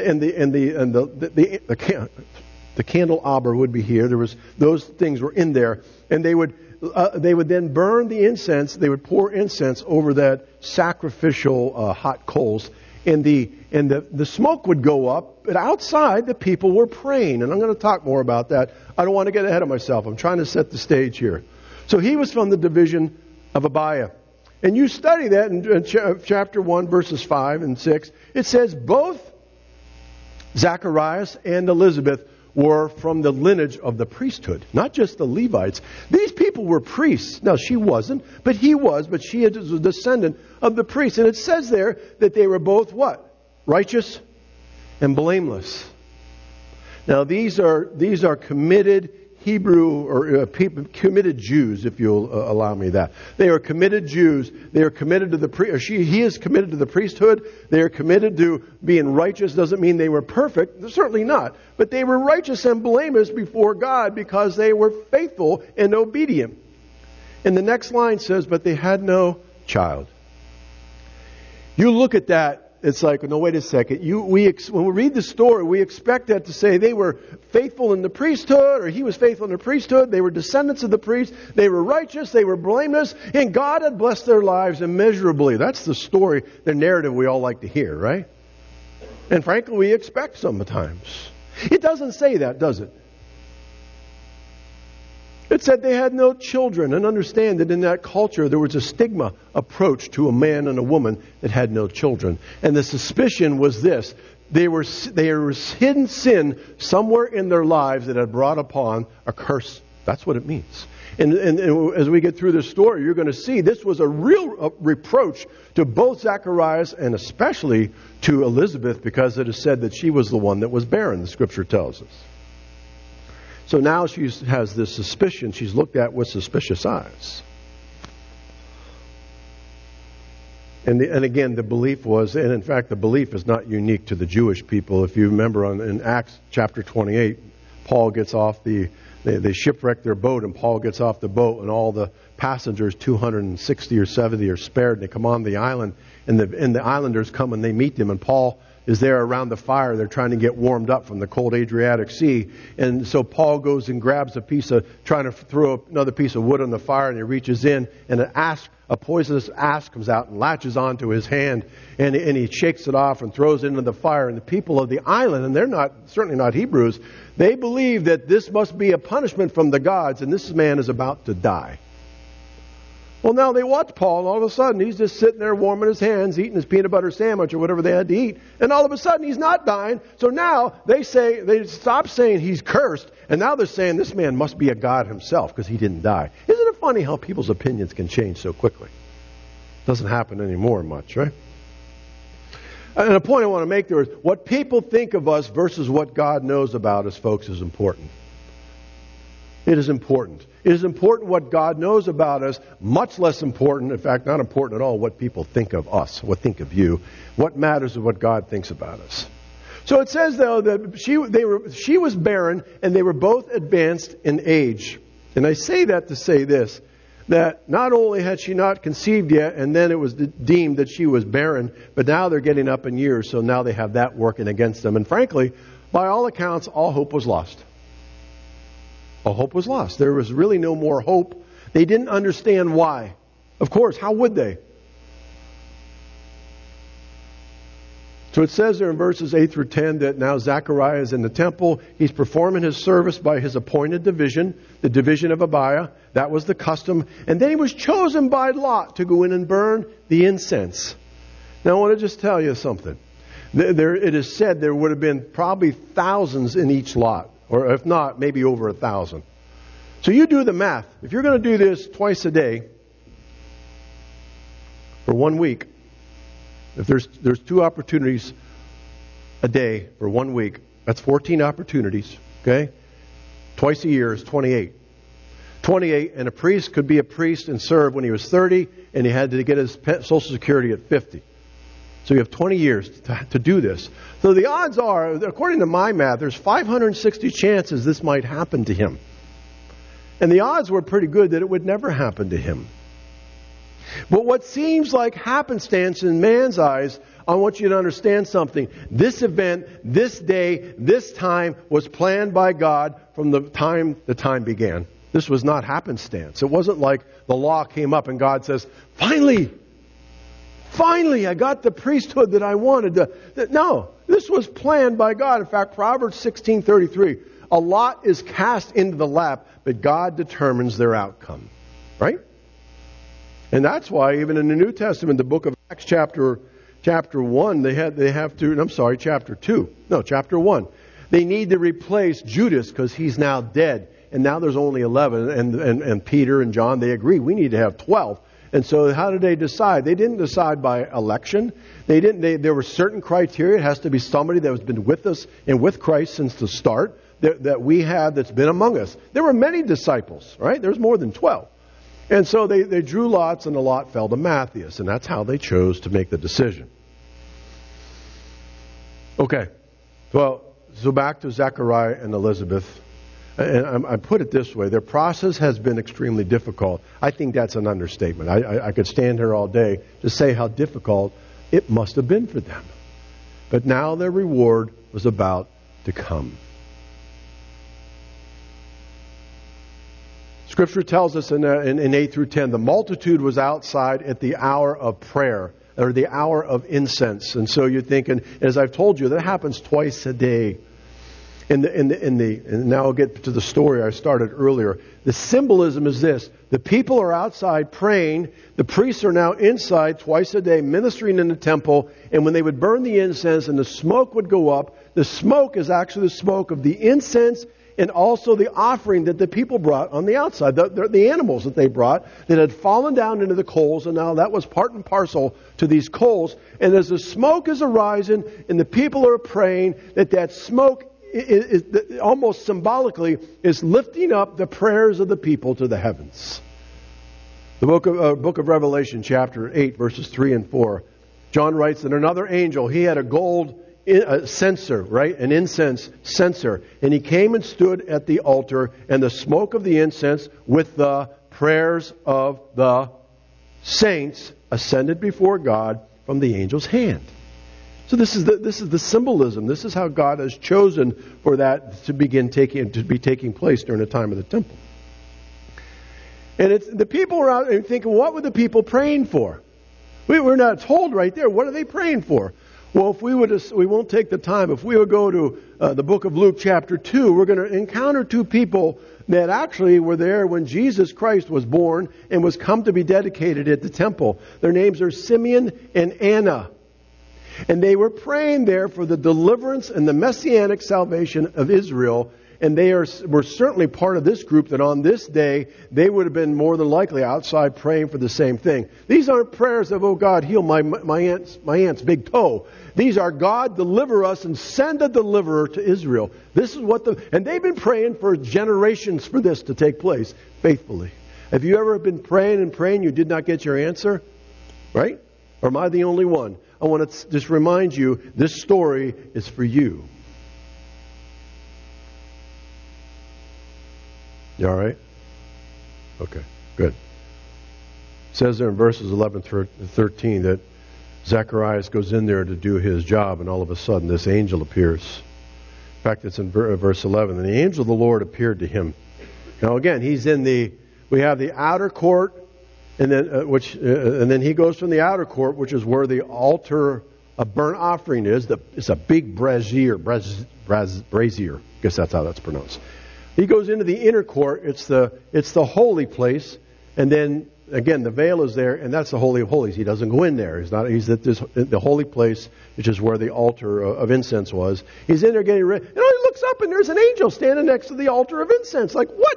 Speaker 2: the candelabra would be here. Those things were in there, and they would then burn the incense. They would pour incense over that sacrificial hot coals, and the smoke would go up. But outside, the people were praying, and I'm going to talk more about that. I don't want to get ahead of myself. I'm trying to set the stage here. So he was from the division of Abiah. And you study that in chapter 1, verses 5 and 6. It says both Zacharias and Elizabeth were from the lineage of the priesthood, not just the Levites. These people were priests. Now, she wasn't, but he was, but she is a descendant of the priests. And it says there that they were both what? Righteous and blameless. Now, these are committed Hebrew or committed Jews, if you'll allow me that. They are committed Jews. They are committed to he is committed to the priesthood. They are committed to being righteous. Doesn't mean they were perfect. They're certainly not. But they were righteous and blameless before God because they were faithful and obedient. And the next line says, but they had no child. You look at that. It's like, no, wait a second. When we read the story, we expect that to say they were faithful in the priesthood, or he was faithful in the priesthood. They were descendants of the priests. They were righteous. They were blameless. And God had blessed their lives immeasurably. That's the story, the narrative we all like to hear, right? And frankly, we expect sometimes. It doesn't say that, does it? It said they had no children. And understand that in that culture there was a stigma approach to a man and a woman that had no children. And the suspicion was this. There was hidden sin somewhere in their lives that had brought upon a curse. That's what it means. And as we get through this story, you're going to see this was a real reproach to both Zacharias and especially to Elizabeth, because it is said that she was the one that was barren, the Scripture tells us. So now she has this suspicion. She's looked at with suspicious eyes. And again, the belief was, and in fact the belief is not unique to the Jewish people. If you remember in Acts chapter 28, Paul gets off they shipwreck their boat, and Paul gets off the boat, and all the passengers, 260 or 70, are spared. And they come on the island, and the islanders come and they meet them, and Paul is there around the fire. They're trying to get warmed up from the cold Adriatic Sea. And so Paul goes and grabs trying to throw another piece of wood on the fire, and he reaches in, and a poisonous asp comes out and latches onto his hand, and he shakes it off and throws it into the fire. And the people of the island, and they're certainly not Hebrews, they believe that this must be a punishment from the gods, and this man is about to die. Well, now they watch Paul, and all of a sudden he's just sitting there warming his hands, eating his peanut butter sandwich or whatever they had to eat, and all of a sudden he's not dying. So now they stop saying he's cursed, and now they're saying this man must be a god himself because he didn't die. Isn't it funny how people's opinions can change so quickly? Doesn't happen anymore much, right? And a point I want to make there is what people think of us versus what God knows about us, folks, is important. It is important. It is important what God knows about us, much less important, in fact, not important at all, what people think of us, what think of you. What matters is what God thinks about us. So it says, though, that she was barren, and they were both advanced in age. And I say that to say this, that not only had she not conceived yet, and then it was deemed that she was barren, but now they're getting up in years, so now they have that working against them. And frankly, by all accounts, all hope was lost. All hope was lost. There was really no more hope. They didn't understand why. Of course, how would they? So it says there in verses 8 through 10 that now Zechariah is in the temple. He's performing his service by his appointed division, the division of Abiah. That was the custom. And then he was chosen by lot to go in and burn the incense. Now I want to just tell you something. It is said there would have been probably thousands in each lot. Or if not, maybe over 1,000. So you do the math. If you're going to do this twice a day for 1 week, if there's 2 opportunities a day for 1 week, that's 14 opportunities, okay? Twice a year is 28. 28, and a priest could be a priest and serve when he was 30, and he had to get his Social Security at 50. So you have 20 years to do this. So the odds are, according to my math, there's 560 chances this might happen to him. And the odds were pretty good that it would never happen to him. But what seems like happenstance in man's eyes, I want you to understand something. This event, this day, this time was planned by God from the time began. This was not happenstance. It wasn't like the law came up and God says, Finally, I got the priesthood that I wanted. No, this was planned by God. In fact, Proverbs 16:33, a lot is cast into the lap, but God determines their outcome. Right? And that's why even in the New Testament, the book of Acts chapter 1, chapter 2. No, chapter 1. They need to replace Judas because he's now dead. And now there's only 11. And Peter and John, they agree we need to have 12. And so how did they decide? They didn't decide by election. There were certain criteria. It has to be somebody that has been with us and with Christ since the start that we have that's been among us. There were many disciples, right? There's more than 12. And so they drew lots, and the lot fell to Matthias. And that's how they chose to make the decision. Okay. Well, so back to Zechariah and Elizabeth. And I put it this way. Their process has been extremely difficult. I think that's an understatement. I could stand here all day to say how difficult it must have been for them. But now their reward was about to come. Scripture tells us in 8 through 10, the multitude was outside at the hour of prayer, or the hour of incense. And so you're thinking, as I've told you, that happens twice a day. And now I'll get to the story I started earlier. The symbolism is this. The people are outside praying. The priests are now inside twice a day ministering in the temple. And when they would burn the incense and the smoke would go up, the smoke is actually the smoke of the incense and also the offering that the people brought on the outside. The animals that they brought that had fallen down into the coals, and now that was part and parcel to these coals. And as the smoke is arising and the people are praying, that smoke is almost symbolically is lifting up the prayers of the people to the heavens. The book of Revelation, chapter 8, verses 3 and 4. John writes that another angel, he had a gold censer, right? An incense censer. And he came and stood at the altar, and the smoke of the incense with the prayers of the saints ascended before God from the angel's hand. So this is the symbolism. This is how God has chosen for that to be taking place during the time of the temple. And the people are out and thinking, what were the people praying for? We're not told right there. What are they praying for? Well, if we won't take the time. If we would go to the book of Luke chapter 2, we're going to encounter two people that actually were there when Jesus Christ was born and was come to be dedicated at the temple. Their names are Simeon and Anna. And they were praying there for the deliverance and the messianic salvation of Israel. And they were certainly part of this group that on this day, they would have been more than likely outside praying for the same thing. These aren't prayers of, oh God, heal my aunt's big toe. These are, God, deliver us and send a deliverer to Israel. This is and they've been praying for generations for this to take place faithfully. Have you ever been praying and praying, you did not get your answer? Right? Or am I the only one? I want to just remind you, this story is for you. You all right? Okay, good. It says there in verses 11 through 13 that Zacharias goes in there to do his job, and all of a sudden this angel appears. In fact, it's in verse 11. And the angel of the Lord appeared to him. Now again, we have the outer court, and then he goes from the outer court, which is where the altar of burnt offering is. It's a big brazier. I guess that's how that's pronounced. He goes into the inner court. It's the holy place, and then again the veil is there, and that's the Holy of Holies. He doesn't go in there. He's at the holy place, which is where the altar of incense was. He's in there getting ready. And he looks up, and there's an angel standing next to the altar of incense. Like, what?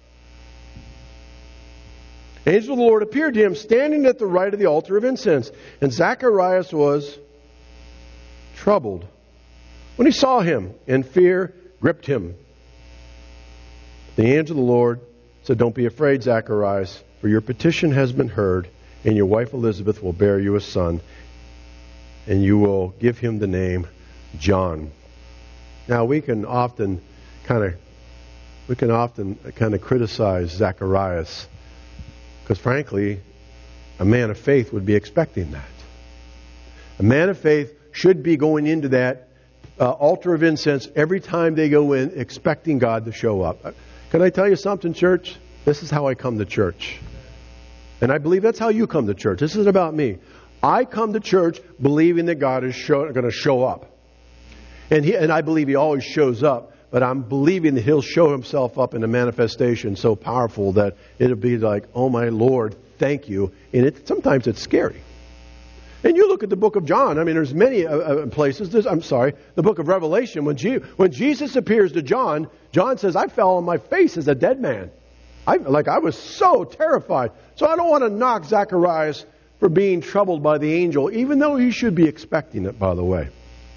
Speaker 2: The angel of the Lord appeared to him, standing at the right of the altar of incense, and Zacharias was troubled when he saw him, and fear gripped him. The angel of the Lord said, "Don't be afraid, Zacharias, for your petition has been heard, and your wife Elizabeth will bear you a son, and you will give him the name John." Now we can often kind of criticize Zacharias, because frankly, a man of faith would be expecting that. A man of faith should be going into that altar of incense every time they go in, expecting God to show up. Can I tell you something, church? This is how I come to church. And I believe that's how you come to church. This isn't about me. I come to church believing that God is going to show up. And I believe He always shows up. But I'm believing that He'll show Himself up in a manifestation so powerful that it'll be like, oh my Lord, thank you. And sometimes it's scary. And you look at the book of John. I mean, there's many places. The book of Revelation. When Jesus appears to John, John says, I fell on my face as a dead man. I was so terrified. So I don't want to knock Zacharias for being troubled by the angel, even though he should be expecting it, by the way.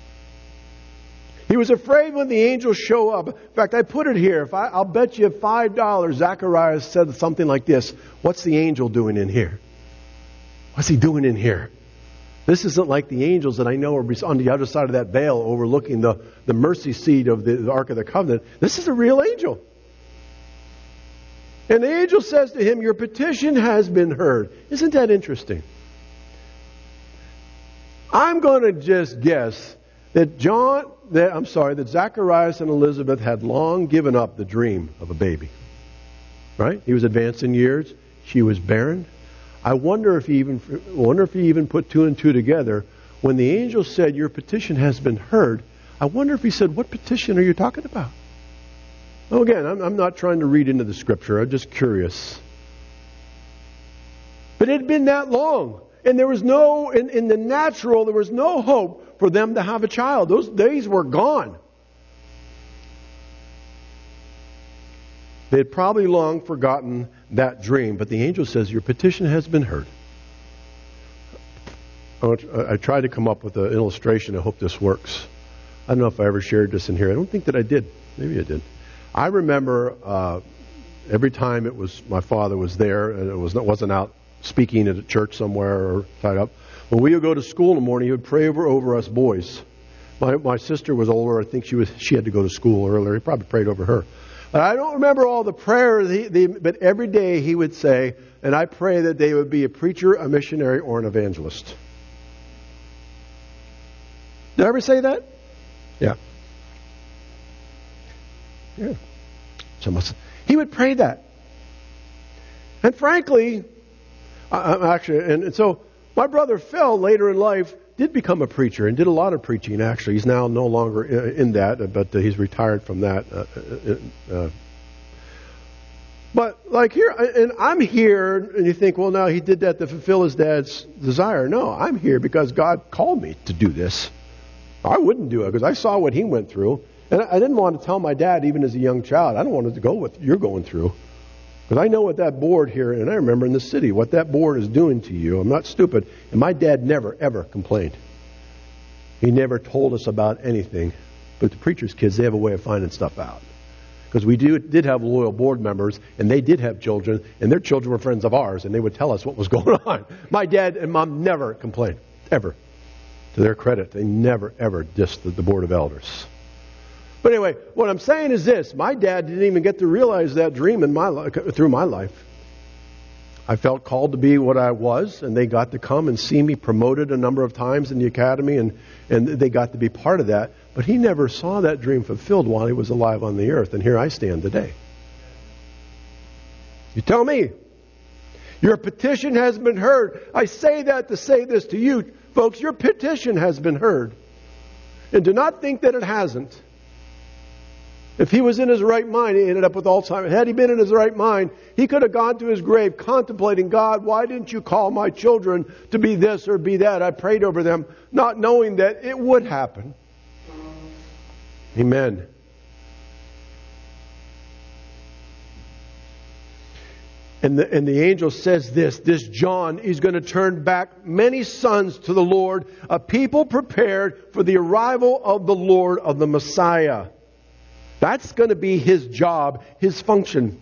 Speaker 2: He was afraid when the angels show up. In fact, I put it here. I'll bet you $5 Zacharias said something like this. What's the angel doing in here? What's he doing in here? This isn't like the angels that I know are on the other side of that veil overlooking the mercy seat of the Ark of the Covenant. This is a real angel. And the angel says to him, your petition has been heard. Isn't that interesting? I'm going to just guess that Zacharias and Elizabeth had long given up the dream of a baby. Right? He was advanced in years. She was barren. I wonder if he even put two and two together. When the angel said, your petition has been heard, I wonder if he said, what petition are you talking about? Well, again, I'm not trying to read into the scripture. I'm just curious. But it had been that long. And there was in the natural, there was no hope for them to have a child. Those days were gone. They had probably long forgotten that dream. But the angel says, your petition has been heard. I tried to come up with an illustration. I hope this works. I don't know if I ever shared this in here. I don't think that I did. Maybe I did. I remember every time my father was there, and it wasn't out speaking at a church somewhere or tied up. When we would go to school in the morning, he would pray over us boys. My sister was older. I think she had to go to school earlier. He probably prayed over her. But I don't remember all the prayers, but every day he would say, and I pray that they would be a preacher, a missionary, or an evangelist. Did I ever say that? Yeah. Yeah. He would pray that. And frankly, and so my brother Phil later in life did become a preacher and did a lot of preaching, actually. He's now no longer in that, but he's retired from that. But like here, and I'm here, and you think, well, no, he did that to fulfill his dad's desire. No, I'm here because God called me to do this. I wouldn't do it because I saw what he went through. And I didn't want to tell my dad, even as a young child, I don't want to go what you're going through. Because I know what that board here, and I remember in the city, what that board is doing to you. I'm not stupid. And my dad never, ever complained. He never told us about anything. But the preacher's kids, they have a way of finding stuff out. Because we did have loyal board members, and they did have children, and their children were friends of ours, and they would tell us what was going on. My dad and mom never complained, ever. To their credit, they never, ever dissed the board of elders. But anyway, what I'm saying is this. My dad didn't even get to realize that dream through my life. I felt called to be what I was, and they got to come and see me promoted a number of times in the academy, and they got to be part of that. But he never saw that dream fulfilled while he was alive on the earth, and here I stand today. You tell me. Your petition has been heard. I say that to say this to you, folks. Your petition has been heard. And do not think that it hasn't. If he was in his right mind, he ended up with Alzheimer's. Had he been in his right mind, he could have gone to his grave contemplating, God, why didn't you call my children to be this or be that? I prayed over them, not knowing that it would happen. Amen. And the angel says this John is going to turn back many sons to the Lord, a people prepared for the arrival of the Lord, of the Messiah. That's going to be his job, his function.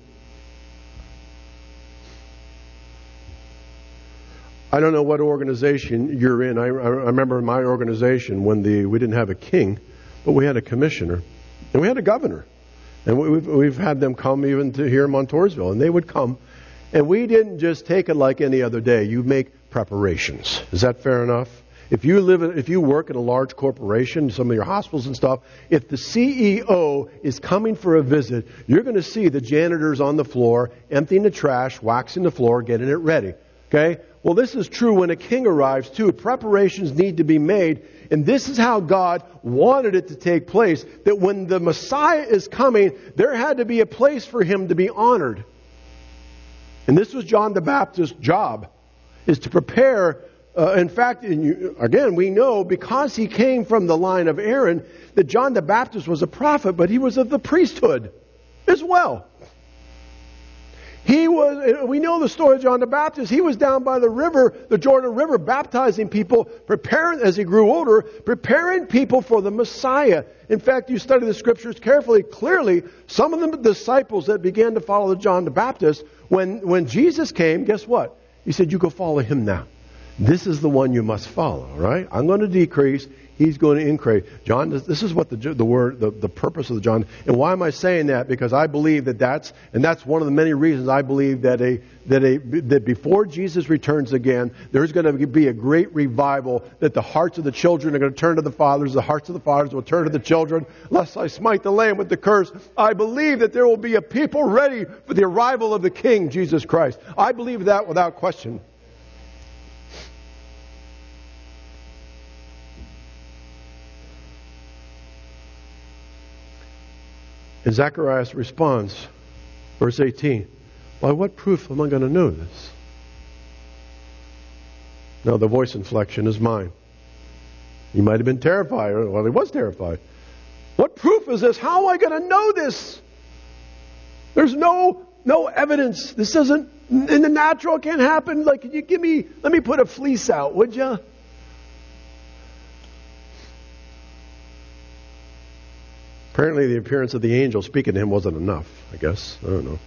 Speaker 2: I don't know what organization you're in. I remember in my organization when we didn't have a king, but we had a commissioner and we had a governor. And we've had them come even to here in Montoursville, and they would come. And we didn't just take it like any other day. You make preparations. Is that fair enough? If you work in a large corporation, some of your hospitals and stuff, if the CEO is coming for a visit, you're going to see the janitors on the floor, emptying the trash, waxing the floor, getting it ready. Okay? Well, this is true when a king arrives too. Preparations need to be made. And this is how God wanted it to take place. That when the Messiah is coming, there had to be a place for him to be honored. And this was John the Baptist's job, is to prepare. In fact, again, we know because he came from the line of Aaron that John the Baptist was a prophet, but he was of the priesthood as well. We know the story of John the Baptist. He was down by the river, the Jordan River, baptizing people, preparing, as he grew older, preparing people for the Messiah. In fact, you study the scriptures carefully, clearly, some of the disciples that began to follow John the Baptist, when Jesus came, guess what? He said, you go follow him now. This is the one you must follow, right? I'm going to decrease. He's going to increase. John, this is what the purpose of the John. And why am I saying that? Because I believe that's one of the many reasons I believe that before Jesus returns again, there's going to be a great revival, that the hearts of the children are going to turn to the fathers, the hearts of the fathers will turn to the children, lest I smite the land with the curse. I believe that there will be a people ready for the arrival of the King, Jesus Christ. I believe that without question. And Zacharias responds, verse 18, by what proof am I going to know this? Now the voice inflection is mine. He might have been terrified. Well, he was terrified. What proof is this? How am I going to know this? There's no evidence. This isn't, in the natural, it can't happen. Like, can you let me put a fleece out, would you? Apparently the appearance of the angel speaking to him wasn't enough, I guess. I don't know.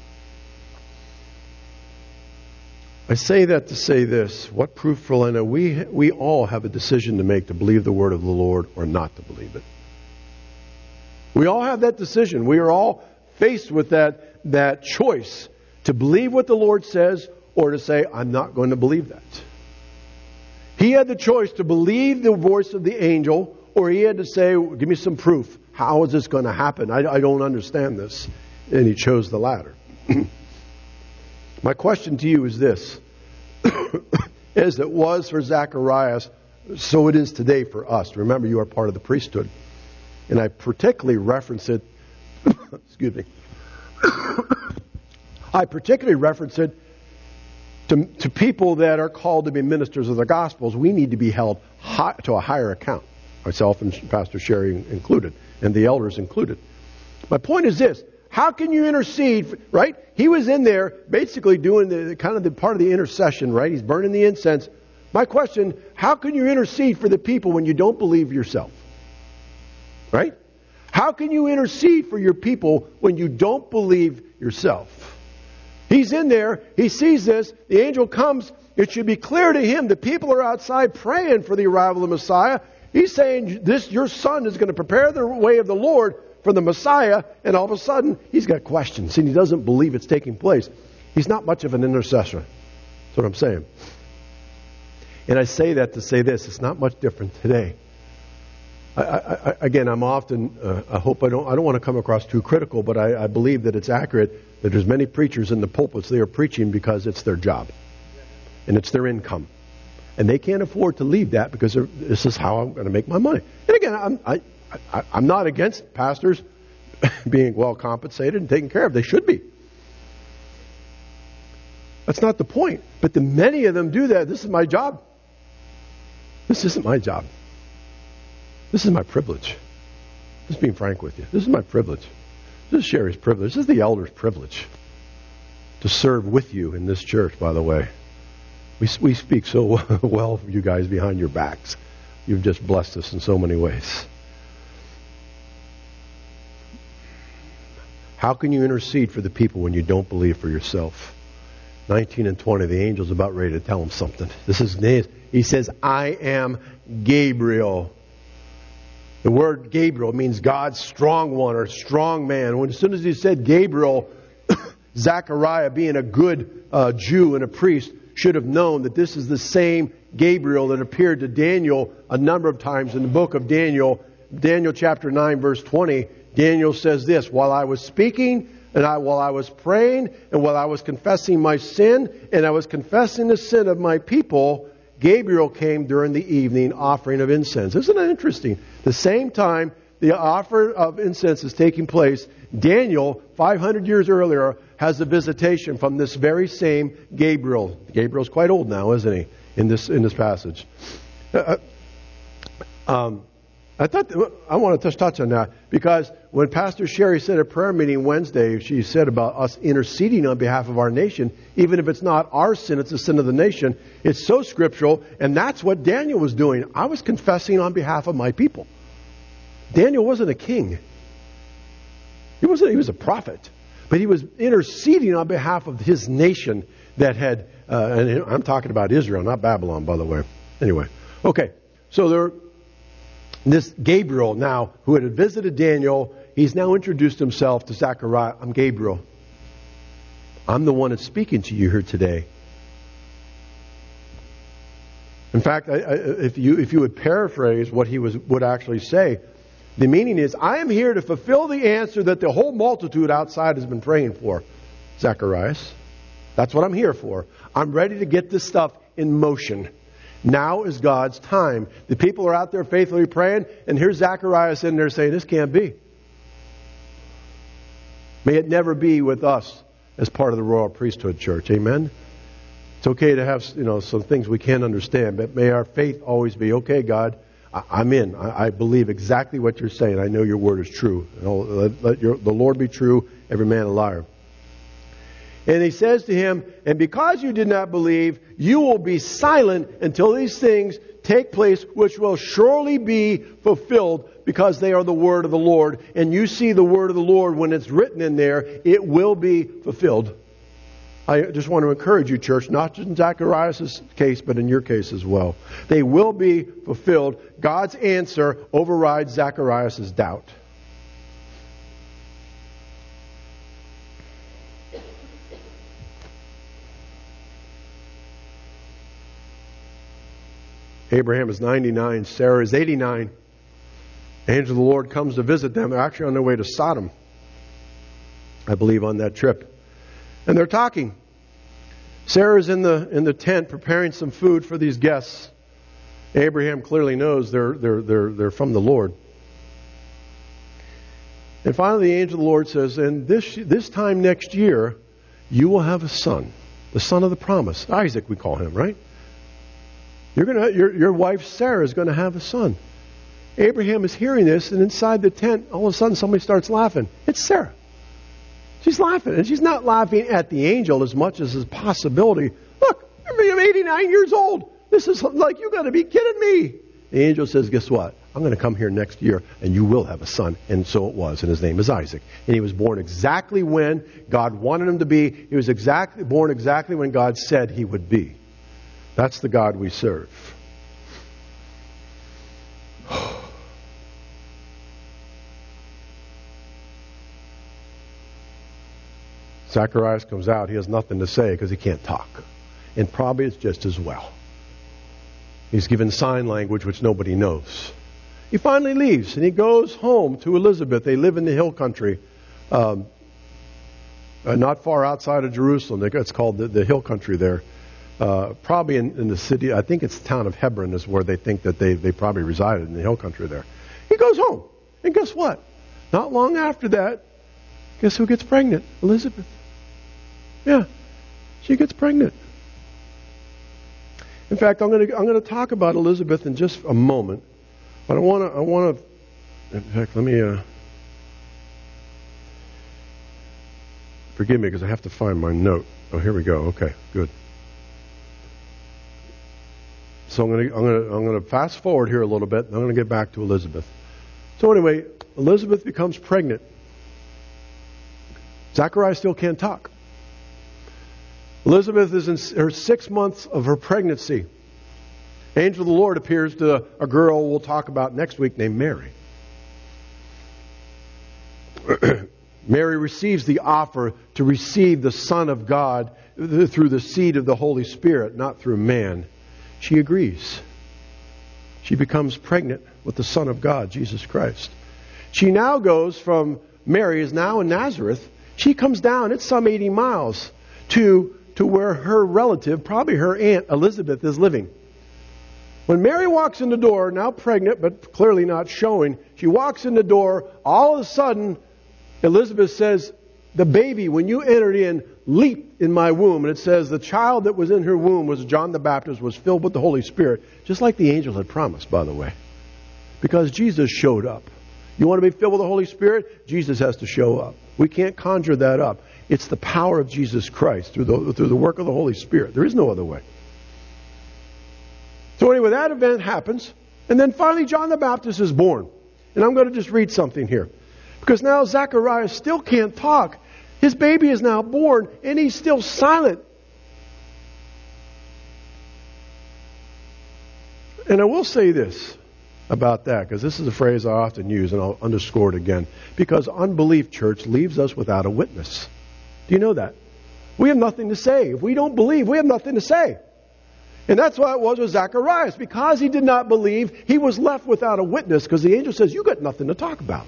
Speaker 2: I say that to say this. What proof will I know? We all have a decision to make to believe the word of the Lord or not to believe it. We all have that decision. We are all faced with that choice to believe what the Lord says or to say, I'm not going to believe that. He had the choice to believe the voice of the angel, or he had to say, give me some proof. How is this going to happen? I don't understand this. And he chose the latter. My question to you is this. As it was for Zacharias, so it is today for us. Remember, you are part of the priesthood. And I particularly reference it, excuse me. I particularly reference it to people that are called to be ministers of the Gospels. We need to be held to a higher account. Myself and Pastor Sherry included, and the elders included. My point is this. How can you intercede, right? He was in there basically doing the part of the intercession, right? He's burning the incense. My question, how can you intercede for the people when you don't believe yourself? Right? How can you intercede for your people when you don't believe yourself? He's in there. He sees this. The angel comes. It should be clear to him. The people are outside praying for the arrival of the Messiah. He's saying, your son is going to prepare the way of the Lord for the Messiah, and all of a sudden, he's got questions, and he doesn't believe it's taking place. He's not much of an intercessor. That's what I'm saying. And I say that to say this. It's not much different today. Again, I'm often, I don't want to come across too critical, but I believe that it's accurate that there's many preachers in the pulpits. They are preaching because it's their job, and it's their income. And they can't afford to leave that because this is how I'm going to make my money. And again, I'm not against pastors being well compensated and taken care of. They should be. That's not the point. But the many of them do that. This is my job. This isn't my job. This is my privilege. Just being frank with you. This is my privilege. This is Sherry's privilege. This is the elder's privilege to serve with you in this church, by the way. We speak so well of you guys behind your backs. You've just blessed us in so many ways. How can you intercede for the people when you don't believe for yourself? 19 and 20, the angel's about ready to tell him something. He says, I am Gabriel. The word Gabriel means God's strong one or strong man. As soon as he said Gabriel, Zechariah, being a good Jew and a priest, should have known that this is the same Gabriel that appeared to Daniel a number of times in the book of Daniel. Daniel chapter 9, verse 20, Daniel says this, while I was speaking, while I was praying, and while I was confessing my sin, and I was confessing the sin of my people, Gabriel came during the evening offering of incense. Isn't that interesting? The same time the offer of incense is taking place, Daniel, 500 years earlier, has a visitation from this very same Gabriel. Gabriel's quite old now, isn't he? In this passage. I want to just touch on that because when Pastor Sherry said at prayer meeting Wednesday, she said about us interceding on behalf of our nation, even if it's not our sin, it's the sin of the nation. It's so scriptural, and that's what Daniel was doing. I was confessing on behalf of my people. Daniel wasn't a king. He was a prophet, but he was interceding on behalf of his nation that had, and I'm talking about Israel, not Babylon, by the way. Anyway, okay, so this Gabriel now, who had visited Daniel, he's now introduced himself to Zechariah. I'm Gabriel. I'm the one that's speaking to you here today. In fact, if you would paraphrase what he would actually say, the meaning is, I am here to fulfill the answer that the whole multitude outside has been praying for, Zacharias. That's what I'm here for. I'm ready to get this stuff in motion. Now is God's time. The people are out there faithfully praying, and here's Zacharias in there saying, this can't be. May it never be with us as part of the royal priesthood, church. Amen? It's okay to have some things we can't understand, but may our faith always be, okay, God, I'm in. I believe exactly what you're saying. I know your word is true. Let the Lord be true, every man a liar. And he says to him, and because you did not believe, you will be silent until these things take place, which will surely be fulfilled, because they are the word of the Lord. And you see the word of the Lord when it's written in there, it will be fulfilled. I just want to encourage you, church, not just in Zacharias' case, but in your case as well. They will be fulfilled. God's answer overrides Zacharias' doubt. Abraham is 99. Sarah is 89. The angel of the Lord comes to visit them. They're actually on their way to Sodom, I believe, on that trip. And they're talking. Sarah's in the tent preparing some food for these guests. Abraham clearly knows they're from the Lord. And finally, the angel of the Lord says, and this time next year, you will have a son, the son of the promise. Isaac, we call him, right? Your wife Sarah is going to have a son. Abraham is hearing this, and inside the tent, all of a sudden somebody starts laughing. It's Sarah. She's laughing, and she's not laughing at the angel as much as a possibility. Look, I'm 89 years old. This is like, you got to be kidding me. The angel says, guess what? I'm going to come here next year, and you will have a son. And so it was, and his name is Isaac. And he was born exactly when God wanted him to be. He was born exactly when God said he would be. That's the God we serve. Zacharias comes out. He has nothing to say because he can't talk. And probably it's just as well. He's given sign language which nobody knows. He finally leaves and he goes home to Elizabeth. They live in the hill country, not far outside of Jerusalem. It's called the hill country there. Probably in the city, I think it's the town of Hebron is where they think that they probably resided, in the hill country there. He goes home. And guess what? Not long after that, guess who gets pregnant? Elizabeth. Yeah, she gets pregnant. In fact, I'm going to talk about Elizabeth in just a moment, but I want to. In fact, let me. Forgive me because I have to find my note. Oh, here we go. Okay, good. So I'm going to fast forward here a little bit, and I'm going to get back to Elizabeth. So anyway, Elizabeth becomes pregnant. Zachariah still can't talk. Elizabeth is in her 6 months of her pregnancy. Angel of the Lord appears to a girl we'll talk about next week named Mary. Mary receives the offer to receive the Son of God through the seed of the Holy Spirit, not through man. She agrees. She becomes pregnant with the Son of God, Jesus Christ. She now goes from, Mary is now in Nazareth. She comes down, it's some 80 miles, to where her relative, probably her aunt Elizabeth, is living. When Mary walks in the door, now pregnant, but clearly not showing, she walks in the door, all of a sudden, Elizabeth says, the baby, when you entered in, leaped in my womb. And it says the child that was in her womb was John the Baptist, was filled with the Holy Spirit, just like the angel had promised, by the way. Because Jesus showed up. You want to be filled with the Holy Spirit? Jesus has to show up. We can't conjure that up. It's the power of Jesus Christ through the work of the Holy Spirit. There is no other way. So anyway, that event happens. And then finally John the Baptist is born. And I'm going to just read something here. Because now Zacharias still can't talk. His baby is now born and he's still silent. And I will say this about that, because this is a phrase I often use, and I'll underscore it again. Because unbelief, church, leaves us without a witness. Do you know that? We have nothing to say. If we don't believe, we have nothing to say. And that's why it was with Zacharias. Because he did not believe, he was left without a witness, because the angel says, you got nothing to talk about.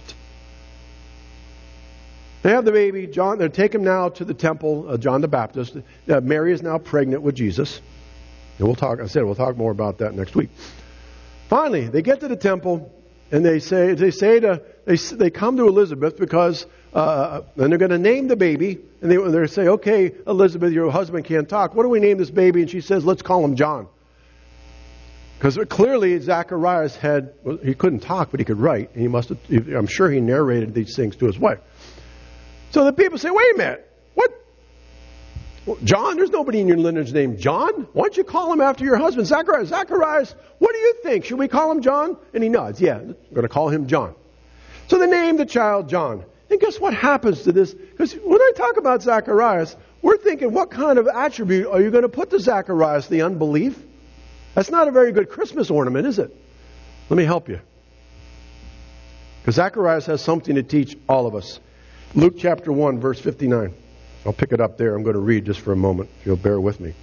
Speaker 2: They have the baby, John. They take him now to the temple, John the Baptist. Mary is now pregnant with Jesus. And we'll talk more about that next week. Finally, they get to the temple, and they come to Elizabeth because, and they're going to name the baby, and they say, okay, Elizabeth, your husband can't talk. What do we name this baby? And she says, let's call him John. Because clearly Zacharias he couldn't talk, but he could write, and I'm sure he narrated these things to his wife. So the people say, wait a minute, what? John, there's nobody in your lineage named John. Why don't you call him after your husband, Zacharias? Zacharias, what do you think? Should we call him John? And he nods. Yeah, I'm going to call him John. So they name the child John. And guess what happens to this? Because when I talk about Zacharias, we're thinking, what kind of attribute are you going to put to Zacharias? The unbelief? That's not a very good Christmas ornament, is it? Let me help you. Because Zacharias has something to teach all of us. Luke chapter 1, verse 59. I'll pick it up there. I'm going to read just for a moment, if you'll bear with me.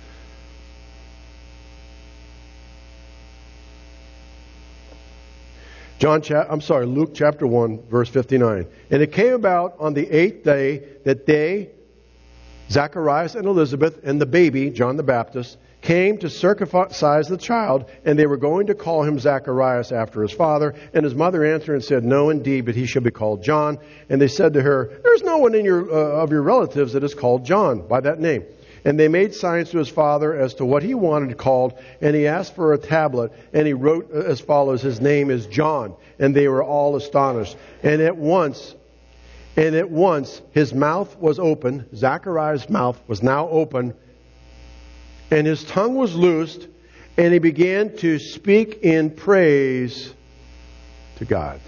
Speaker 2: Luke chapter 1, verse 59. And it came about on the 8th day that they, Zacharias and Elizabeth, and the baby, John the Baptist, came to circumcise the child, and they were going to call him Zacharias after his father. And his mother answered and said, no, indeed, but he shall be called John. And they said to her, there's no one of your relatives that is called John by that name. And they made signs to his father as to what he wanted called, and he asked for a tablet, and he wrote as follows, his name is John. And they were all astonished. And at once his mouth was open. Zacharias' mouth was now open, and his tongue was loosed, and he began to speak in praise to God.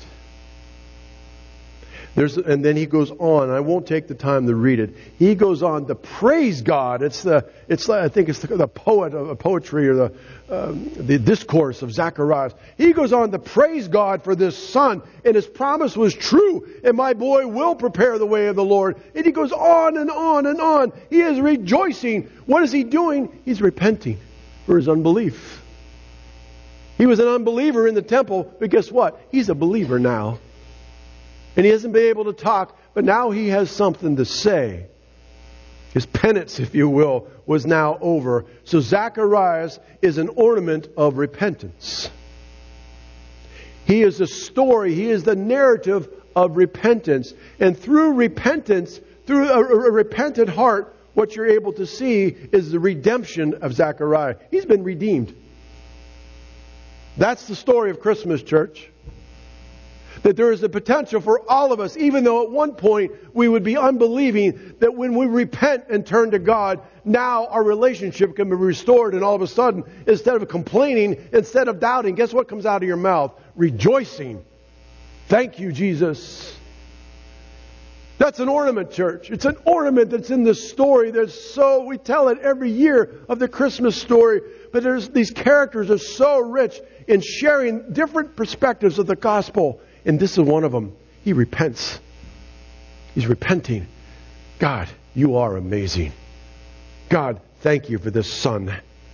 Speaker 2: And then he goes on. I won't take the time to read it. He goes on to praise God. I think it's the poet of poetry, or the discourse of Zacharias. He goes on to praise God for this son, and his promise was true. And my boy will prepare the way of the Lord. And he goes on and on and on. He is rejoicing. What is he doing? He's repenting for his unbelief. He was an unbeliever in the temple, but guess what? He's a believer now. And he hasn't been able to talk, but now he has something to say. His penance, if you will, was now over. So Zacharias is an ornament of repentance. He is a story. He is the narrative of repentance. And through repentance, through a repentant heart, what you're able to see is the redemption of Zachariah. He's been redeemed. That's the story of Christmas, church. That there is the potential for all of us, even though at one point we would be unbelieving, that when we repent and turn to God, now our relationship can be restored, and all of a sudden, instead of complaining, instead of doubting, guess what comes out of your mouth? Rejoicing. Thank you, Jesus. That's an ornament, church. It's an ornament that's in this story. We tell it every year of the Christmas story, but these characters are so rich in sharing different perspectives of the gospel. And this is one of them. He repents. He's repenting. God, you are amazing. God, thank you for this son.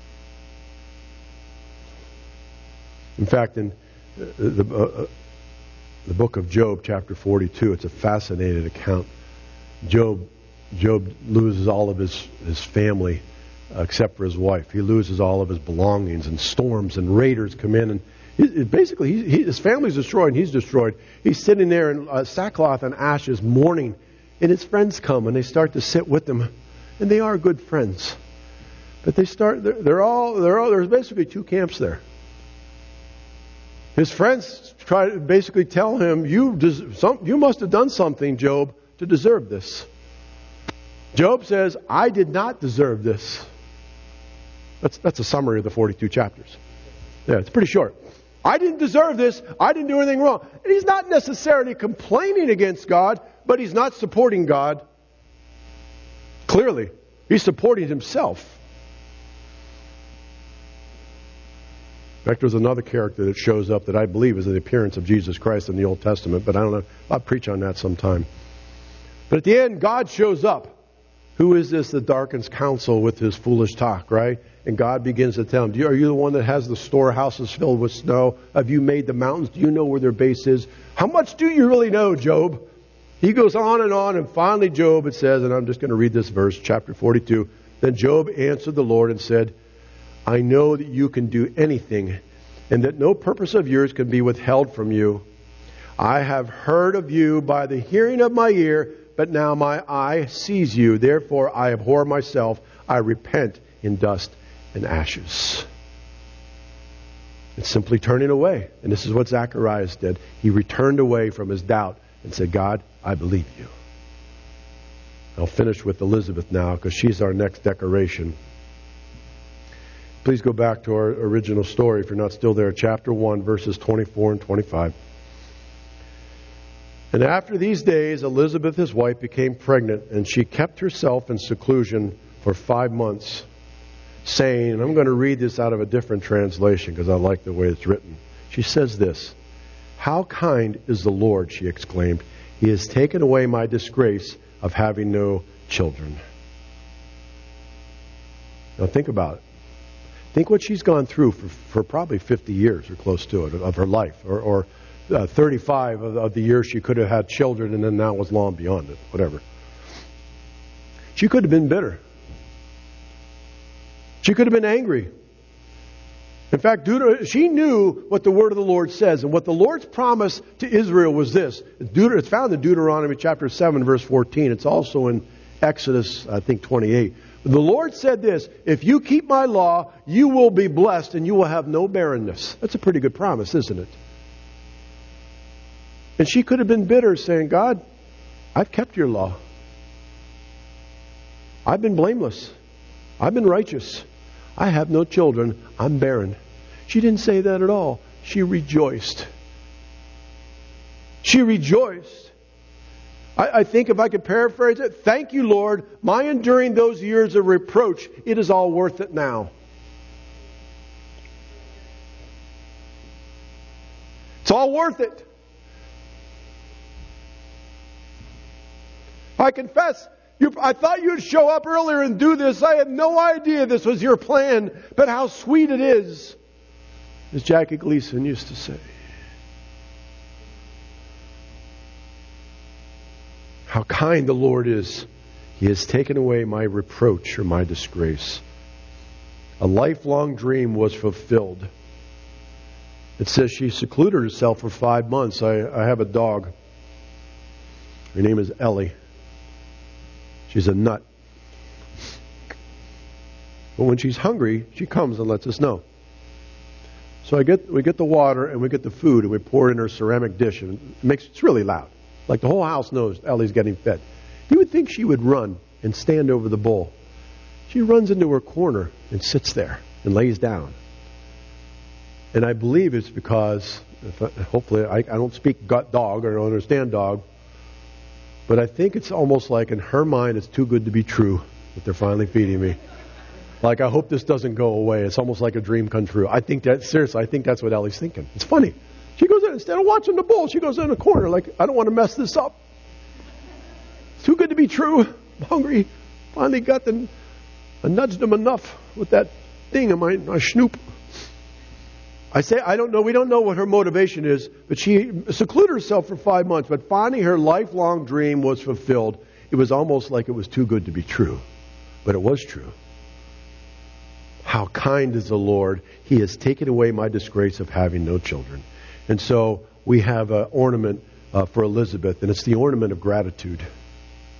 Speaker 2: In fact, in the book of Job, chapter 42, it's a fascinating account. Job loses all of his family except for his wife. He loses all of his belongings, and storms and raiders come in, and his family's destroyed and he's destroyed. He's sitting there in sackcloth and ashes, mourning. And his friends come and they start to sit with him. And they are good friends. But there's basically two camps there. His friends try to basically tell him, you must have done something, Job, to deserve this. Job says, I did not deserve this. That's a summary of the 42 chapters. Yeah, it's pretty short. I didn't deserve this. I didn't do anything wrong. And he's not necessarily complaining against God, but he's not supporting God. Clearly, he's supporting himself. In fact, there's another character that shows up that I believe is the appearance of Jesus Christ in the Old Testament, but I don't know. I'll preach on that sometime. But at the end, God shows up. Who is this that darkens counsel with his foolish talk, right? And God begins to tell him, are you the one that has the storehouses filled with snow? Have you made the mountains? Do you know where their base is? How much do you really know, Job? He goes on, and finally Job, it says, and I'm just going to read this verse, chapter 42. Then Job answered the Lord and said, I know that you can do anything, and that no purpose of yours can be withheld from you. I have heard of you by the hearing of my ear, but now my eye sees you. Therefore I abhor myself. I repent in dust and ashes. It's simply turning away. And this is what Zacharias did. He returned away from his doubt and said, God, I believe you. I'll finish with Elizabeth now because she's our next decoration. Please go back to our original story if you're not still there. Chapter 1, verses 24 and 25. And after these days, Elizabeth, his wife, became pregnant, and she kept herself in seclusion for 5 months, saying, and I'm going to read this out of a different translation because I like the way it's written. She says this, How kind is the Lord, she exclaimed. He has taken away my disgrace of having no children. Now think about it. Think what she's gone through for probably 50 years or close to it of her life, or 35 of the years she could have had children, and then now was long beyond it, whatever. She could have been bitter. She could have been angry. In fact, she knew what the word of the Lord says, and what the Lord's promise to Israel was this. It's found in Deuteronomy chapter 7, verse 14. It's also in Exodus, I think, 28. The Lord said this, if you keep my law, you will be blessed and you will have no barrenness. That's a pretty good promise, isn't it? And she could have been bitter, saying, God, I've kept your law. I've been blameless. I've been righteous. I have no children. I'm barren. She didn't say that at all. She rejoiced. She rejoiced. I think if I could paraphrase it, thank you, Lord, my enduring those years of reproach, it is all worth it now. It's all worth it. I confess, I thought you'd show up earlier and do this. I had no idea this was your plan, but how sweet it is, as Jackie Gleason used to say. How kind the Lord is. He has taken away my reproach or my disgrace. A lifelong dream was fulfilled. It says she secluded herself for 5 months. I have a dog. Her name is Ellie. She's a nut. But when she's hungry, she comes and lets us know. So we get the water and we get the food and we pour it in her ceramic dish, and it's really loud. Like the whole house knows Ellie's getting fed. You would think she would run and stand over the bowl. She runs into her corner and sits there and lays down. And I believe it's because, hopefully, I don't speak dog or don't understand dog, but I think it's almost like in her mind it's too good to be true that they're finally feeding me. Like, I hope this doesn't go away. It's almost like a dream come true. I think that's what Ellie's thinking. It's funny. She goes in, instead of watching the bowl, she goes in a corner like, I don't want to mess this up. It's too good to be true. I'm hungry. Finally I nudged him enough with that thing in my schnoop. I say, I don't know. We don't know what her motivation is, but she secluded herself for 5 months. But finally, her lifelong dream was fulfilled. It was almost like it was too good to be true, but it was true. How kind is the Lord. He has taken away my disgrace of having no children. And so we have an ornament for Elizabeth, and it's the ornament of gratitude.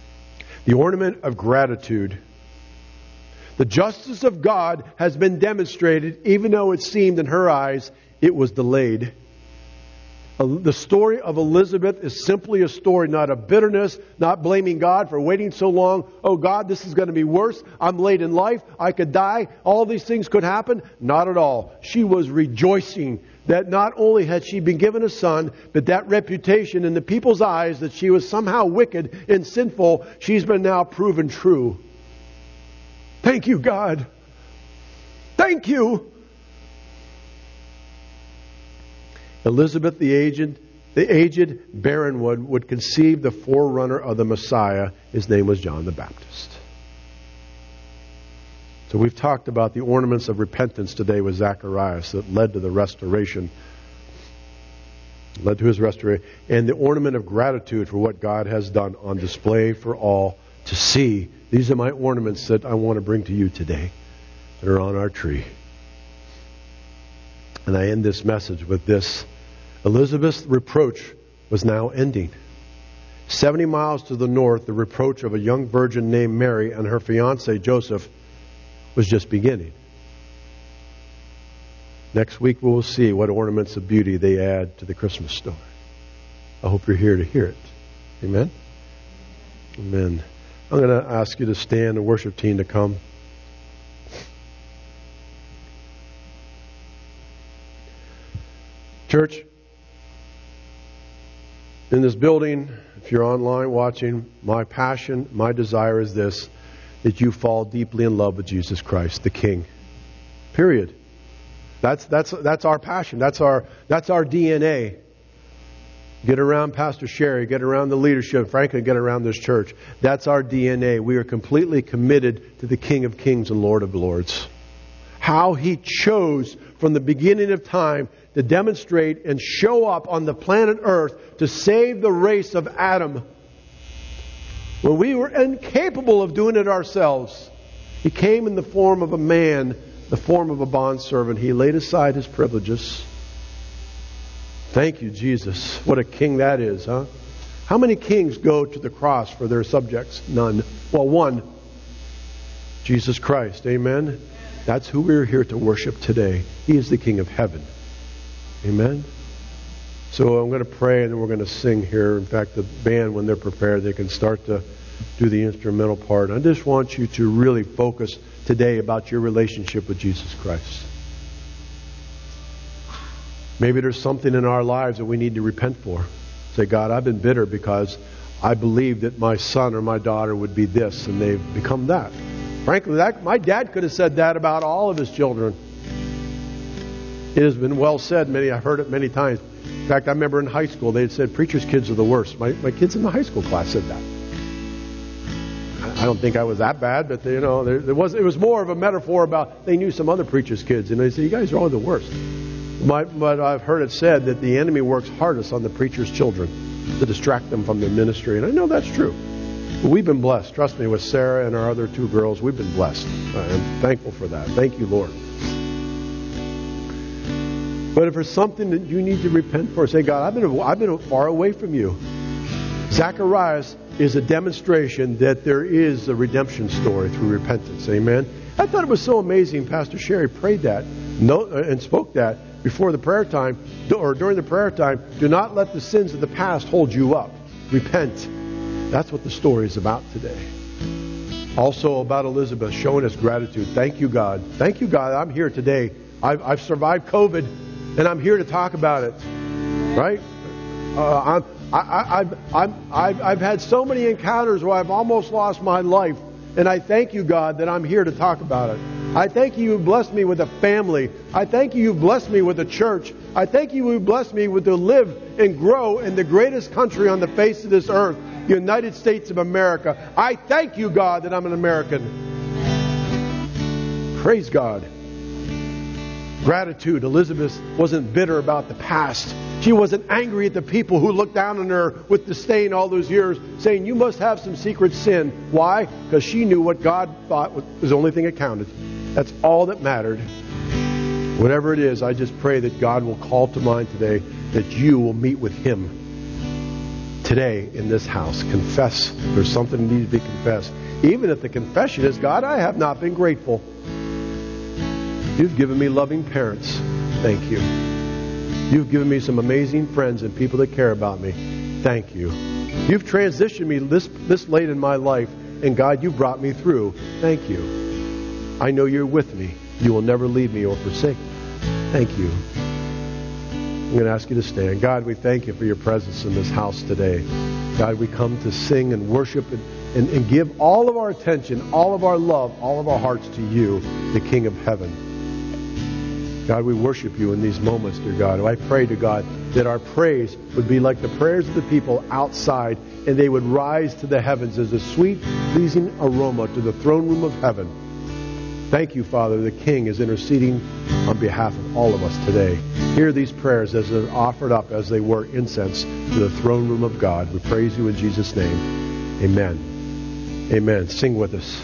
Speaker 2: The ornament of gratitude. The justice of God has been demonstrated, even though it seemed in her eyes it was delayed. The story of Elizabeth is simply a story not of bitterness, not blaming God for waiting so long. Oh God, this is going to be worse. I'm late in life. I could die. All these things could happen. Not at all. She was rejoicing that not only had she been given a son, but that reputation in the people's eyes that she was somehow wicked and sinful, she's been now proven true. Thank you, God. Thank you. Elizabeth, the aged barren one, would conceive the forerunner of the Messiah. His name was John the Baptist. So we've talked about the ornaments of repentance today with Zacharias that led to the restoration. Led to his restoration. And the ornament of gratitude for what God has done on display for all to see. These are my ornaments that I want to bring to you today that are on our tree. And I end this message with this. Elizabeth's reproach was now ending. 70 miles to the north, the reproach of a young virgin named Mary and her fiancé Joseph was just beginning. Next week we will see what ornaments of beauty they add to the Christmas story. I hope you're here to hear it. Amen? Amen. I'm going to ask you to stand, the worship team to come. Church, in this building, if you're online watching, my passion, my desire is this, that you fall deeply in love with Jesus Christ, the King. Period. That's our passion. That's our DNA. Get around Pastor Sherry, get around the leadership, frankly, get around this church. That's our DNA. We are completely committed to the King of Kings and Lord of Lords. How He chose from the beginning of time to demonstrate and show up on the planet Earth to save the race of Adam. When we were incapable of doing it ourselves, He came in the form of a man, the form of a bondservant. He laid aside His privileges. Thank you, Jesus. What a king that is, huh? How many kings go to the cross for their subjects? None. Well, one. Jesus Christ. Amen? That's who we're here to worship today. He is the King of heaven. Amen? So I'm going to pray and then we're going to sing here. In fact, the band, when they're prepared, they can start to do the instrumental part. I just want you to really focus today about your relationship with Jesus Christ. Maybe there's something in our lives that we need to repent for. Say, God, I've been bitter because I believed that my son or my daughter would be this, and they've become that. Frankly, my dad could have said that about all of his children. It has been well said. I've heard it many times. In fact, I remember in high school they had said preachers' kids are the worst. My kids in the high school class said that. I don't think I was that bad, but it was more of a metaphor about they knew some other preachers' kids, and they said, you guys are all the worst. But I've heard it said that the enemy works hardest on the preacher's children to distract them from their ministry. And I know that's true. But we've been blessed. Trust me, with Sarah and our other two girls, we've been blessed. I'm thankful for that. Thank you, Lord. But if there's something that you need to repent for, say, God, I've been far away from you. Zacharias is a demonstration that there is a redemption story through repentance. Amen? I thought it was so amazing. Pastor Sherry prayed that and spoke that before the prayer time, or during the prayer time. Do not let the sins of the past hold you up. Repent. That's what the story is about today. Also about Elizabeth showing us gratitude. Thank you, God. Thank you, God. I'm here today. I've survived COVID, and I'm here to talk about it. Right? I've had so many encounters where I've almost lost my life, and I thank you, God, that I'm here to talk about it. I thank you blessed me with a family. I thank you blessed me with a church. I thank you blessed me with to live and grow in the greatest country on the face of this earth, the United States of America. I thank you, God, that I'm an American. Praise God. Gratitude. Elizabeth wasn't bitter about the past. She wasn't angry at the people who looked down on her with disdain all those years, saying, you must have some secret sin. Why? Because she knew what God thought was the only thing that counted. That's all that mattered. Whatever it is, I just pray that God will call to mind today that you will meet with Him. today in this house, confess there's something that needs to be confessed. Even if the confession is, God, I have not been grateful. You've given me loving parents. Thank you. You've given me some amazing friends and people that care about me. Thank you. You've transitioned me this late in my life, and God, you brought me through. Thank you. I know you're with me. You will never leave me or forsake me. Thank you. I'm going to ask you to stand. God, we thank you for your presence in this house today. God, we come to sing and worship and give all of our attention, all of our love, all of our hearts to you, the King of heaven. God, we worship you in these moments, dear God. I pray to God that our praise would be like the prayers of the people outside, and they would rise to the heavens as a sweet, pleasing aroma to the throne room of heaven. Thank you, Father. The King is interceding on behalf of all of us today. Hear these prayers as they're offered up as they were incense to the throne room of God. We praise you in Jesus' name. Amen. Amen. Sing with us.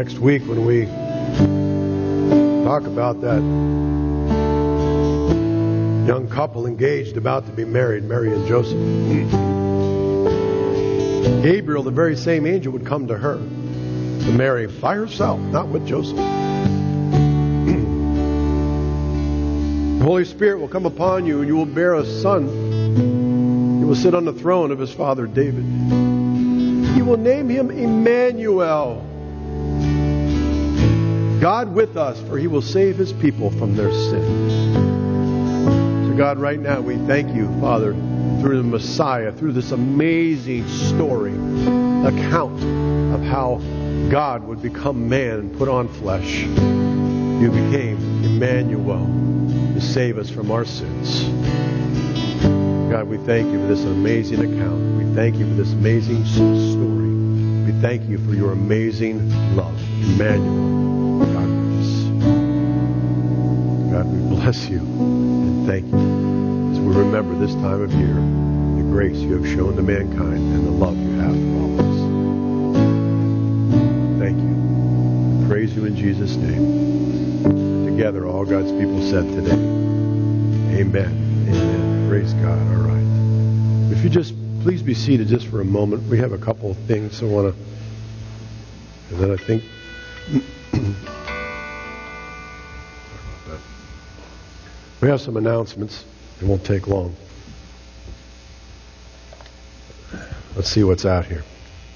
Speaker 2: Next week when we talk about that young couple engaged, about to be married, Mary and Joseph, Gabriel, the very same angel, would come to her, to Mary, by herself, not with Joseph. The Holy Spirit will come upon you and you will bear a son. He will sit on the throne of his father David. You will name him Emmanuel, God with us, for he will save his people from their sins. So God, right now we thank you, Father, through the Messiah, through this amazing story, account of how God would become man and put on flesh. You became Emmanuel to save us from our sins. God, we thank you for this amazing account. We thank you for this amazing story. We thank you for your amazing love. Emmanuel, God with us. God, we bless you and thank you as we remember this time of year, the grace you have shown to mankind and the love you have for all of us. Thank you. We praise you in Jesus' name. Together, all God's people said today, amen. Amen. Praise God. All right. If you just please be seated just for a moment. We have a couple of things I want to, and then I think we have some announcements. It won't take long. Let's see what's out here.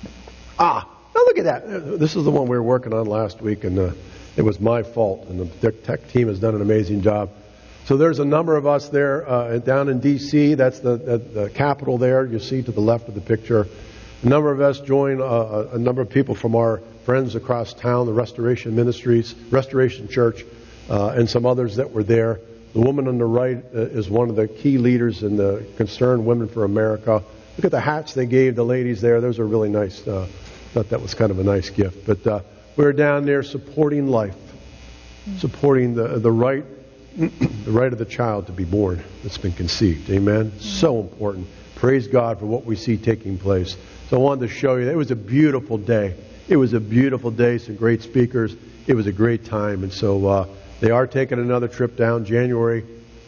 Speaker 2: Now look at that. This is the one we were working on last week, and it was my fault, and the tech team has done an amazing job. So there's a number of us there down in D.C. That's the capital there. You see to the left of the picture. A number of us joined a number of people from our friends across town, the Restoration Ministries, Restoration Church, and some others that were there. The woman on the right is one of the key leaders in the Concerned Women for America. Look at the hats they gave the ladies there. Those are really nice. Thought that was kind of a nice gift. But we're down there supporting life, supporting the right of the child to be born that's been conceived. Amen. So important. Praise God for what we see taking place. So I wanted to show you. It was a beautiful day. It was a beautiful day. Some great speakers. It was a great time. And so they are taking another trip down January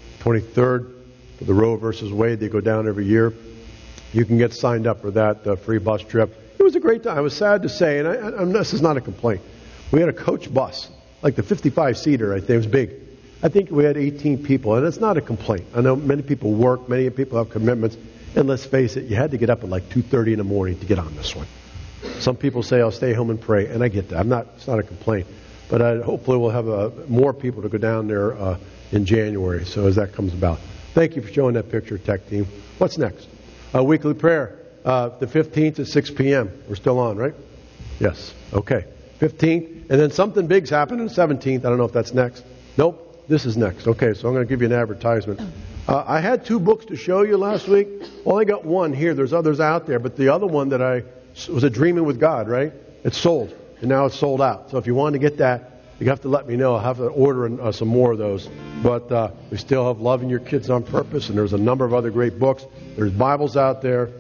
Speaker 2: 23rd for the Roe versus Wade. They go down every year. You can get signed up for that free bus trip. It was a great time. I was sad to say, and this is not a complaint, we had a coach bus, like the 55-seater, I think. It was big. I think we had 18 people, and it's not a complaint. I know many people work, many people have commitments, and let's face it, you had to get up at like 2:30 in the morning to get on this one. Some people say, I'll stay home and pray, and I get that. It's not a complaint. But hopefully we'll have more people to go down there in January, so as that comes about. Thank you for showing that picture, tech team. What's next? Weekly prayer, the 15th at 6 p.m. We're still on, right? Yes. Okay. 15th, and then something big's happening on the 17th. I don't know if that's next. Nope. This is next. Okay, so I'm going to give you an advertisement. I had 2 books to show you last week. Only got one here. There's others out there. But the other one that was a Dreaming with God, right? It's sold. And now it's sold out. So if you want to get that, you have to let me know. I'll have to order some more of those. But we still have Loving Your Kids on Purpose. And there's a number of other great books. There's Bibles out there.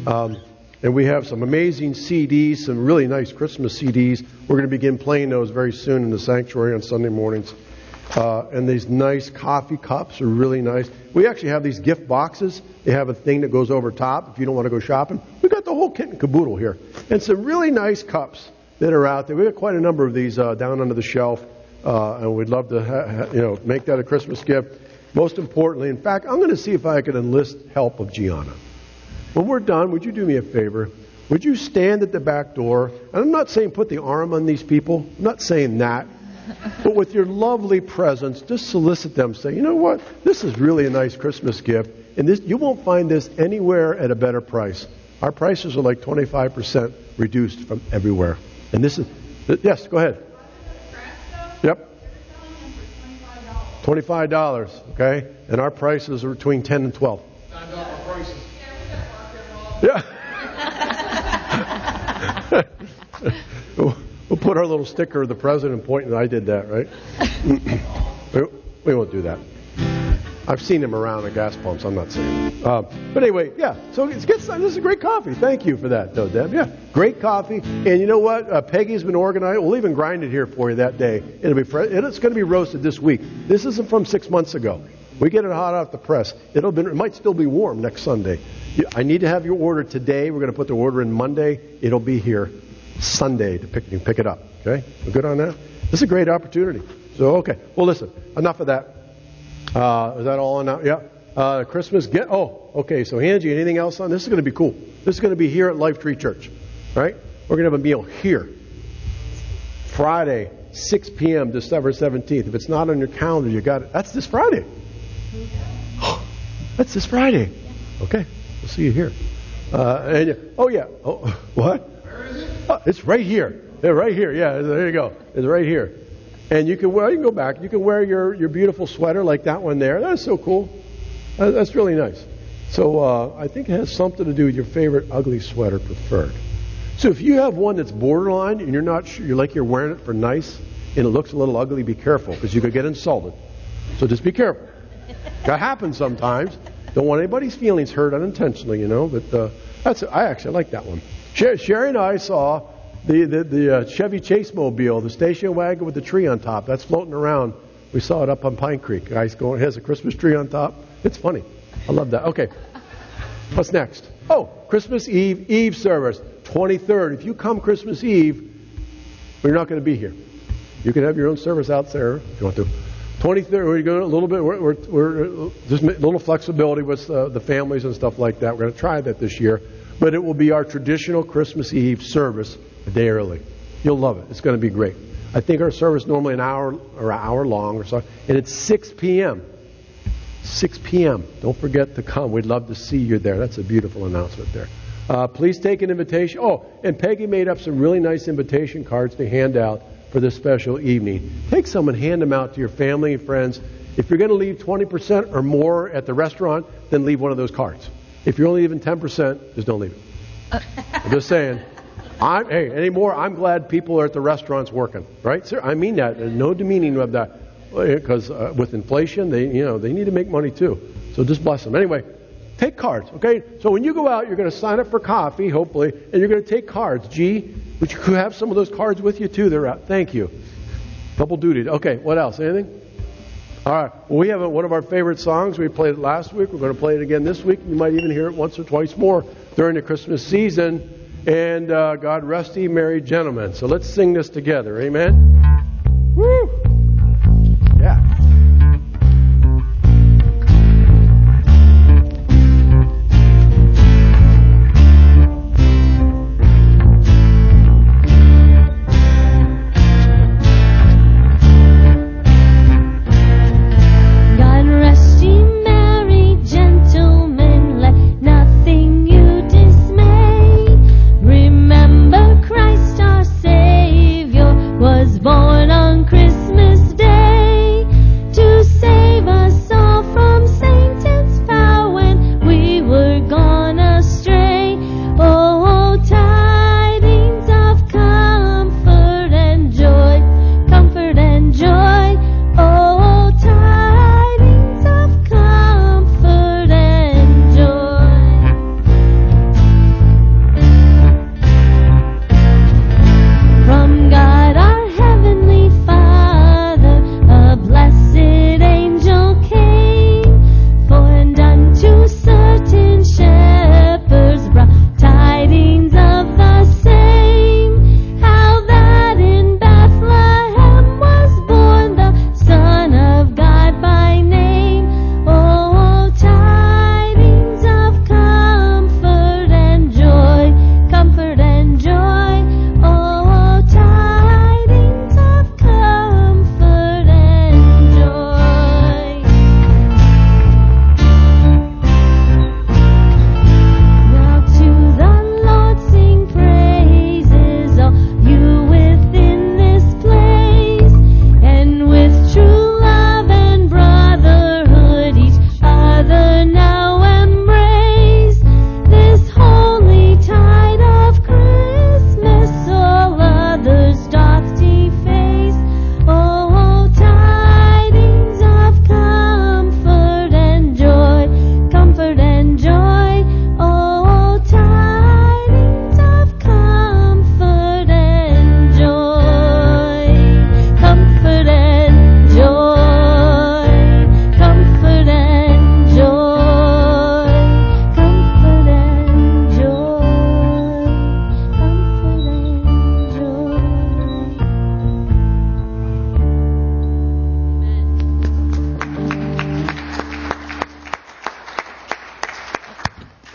Speaker 2: And we have some amazing CDs, some really nice Christmas CDs. We're going to begin playing those very soon in the sanctuary on Sunday mornings. And these nice coffee cups are really nice. We actually have these gift boxes. They have a thing that goes over top if you don't want to go shopping. We've got the whole kit and caboodle here. And some really nice cups that are out there. We've got quite a number of these down under the shelf. And we'd love to make that a Christmas gift. Most importantly, in fact, I'm going to see if I can enlist help of Gianna. When we're done, would you do me a favor? Would you stand at the back door? And I'm not saying put the arm on these people. I'm not saying that. But with your lovely presence, just solicit them. Say, you know what? This is really a nice Christmas gift. And you won't find this anywhere at a better price. Our prices are like 25% reduced from everywhere. And this is... Yes, go ahead. Yep. $25, okay? And our prices are between 10 and 12. Yeah. We'll put our little sticker of the president pointing. I did that, right? We won't do that. I've seen them around the gas pumps. I'm not saying that. But anyway, yeah. So this is a great coffee. Thank you for that, though, Deb. Yeah, great coffee. And you know what? Peggy's been organized. We'll even grind it here for you that day. It'll be fresh. It's going to be roasted this week. This isn't from 6 months ago. We get it hot off the press. It might still be warm next Sunday. I need to have your order today. We're going to put the order in Monday. It'll be here Sunday to pick it up. Okay? We're good on that? This is a great opportunity. So, okay. Well, listen. Enough of that. Is that all on now? Yeah. Christmas okay. So Angie, anything else on this? Is going to be cool. This is going to be here at Life Tree Church, right? We're going to have a meal here. Friday, 6 p.m., December 17th. If it's not on your calendar, you got it. That's this Friday. That's this Friday. Okay. We'll see you here. What?
Speaker 5: Where is it?
Speaker 2: It's right here. Yeah, right here. Yeah, there you go. It's right here. And you can go back. You can wear your beautiful sweater like that one there. That's so cool. That's really nice. So I think it has something to do with your favorite ugly sweater preferred. So if you have one that's borderline and you're not sure, you're wearing it for nice and it looks a little ugly, be careful because you could get insulted. So just be careful. That happens sometimes. Don't want anybody's feelings hurt unintentionally, But I actually like that one. Sherry and I saw the Chevy Chase Mobile, the station wagon with the tree on top. That's floating around. We saw it up on Pine Creek. Guys going, it has a Christmas tree on top. It's funny. I love that. Okay. What's next? Oh, Christmas Eve service, 23rd. If you come Christmas Eve, you're not going to be here. You can have your own service out there if you want to. 23rd, we're going a little bit. We're just a little flexibility with the families and stuff like that. We're going to try that this year, but it will be our traditional Christmas Eve service a day early. You'll love it. It's going to be great. I think our service is normally an hour long or so, and it's 6 p.m. 6 p.m. Don't forget to come. We'd love to see you there. That's a beautiful announcement there. Please take an invitation. Oh, and Peggy made up some really nice invitation cards to hand out for this special evening. Take some and hand them out to your family and friends. If you're going to leave 20% or more at the restaurant, then leave one of those cards. If you're only leaving 10%, just don't leave it. I'm just saying. Anymore, I'm glad people are at the restaurants working, right? Sir, I mean that. There's no demeaning of that. Because with inflation, they need to make money too. So just bless them. Anyway, take cards, okay? So when you go out, you're going to sign up for coffee, hopefully, and you're going to take cards. But you could have some of those cards with you too. They're out. Thank you. Double duty. Okay, what else? Anything? All right. Well, we have one of our favorite songs. We played it last week. We're going to play it again this week. You might even hear it once or twice more during the Christmas season. And God rest ye merry gentlemen. So let's sing this together. Amen. Woo! Yeah.
Speaker 1: Was born.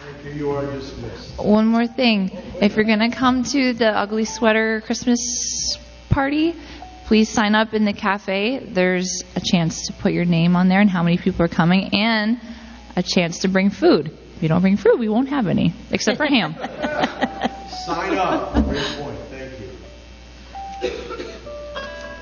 Speaker 2: Thank you. You are dismissed.
Speaker 3: One more thing. If you're going to come to the Ugly Sweater Christmas party, please sign up in the cafe. There's a chance to put your name on there and how many people are coming, and a chance to bring food. If you don't bring food, we won't have any, except for ham.
Speaker 2: Sign up. Great point. Thank you.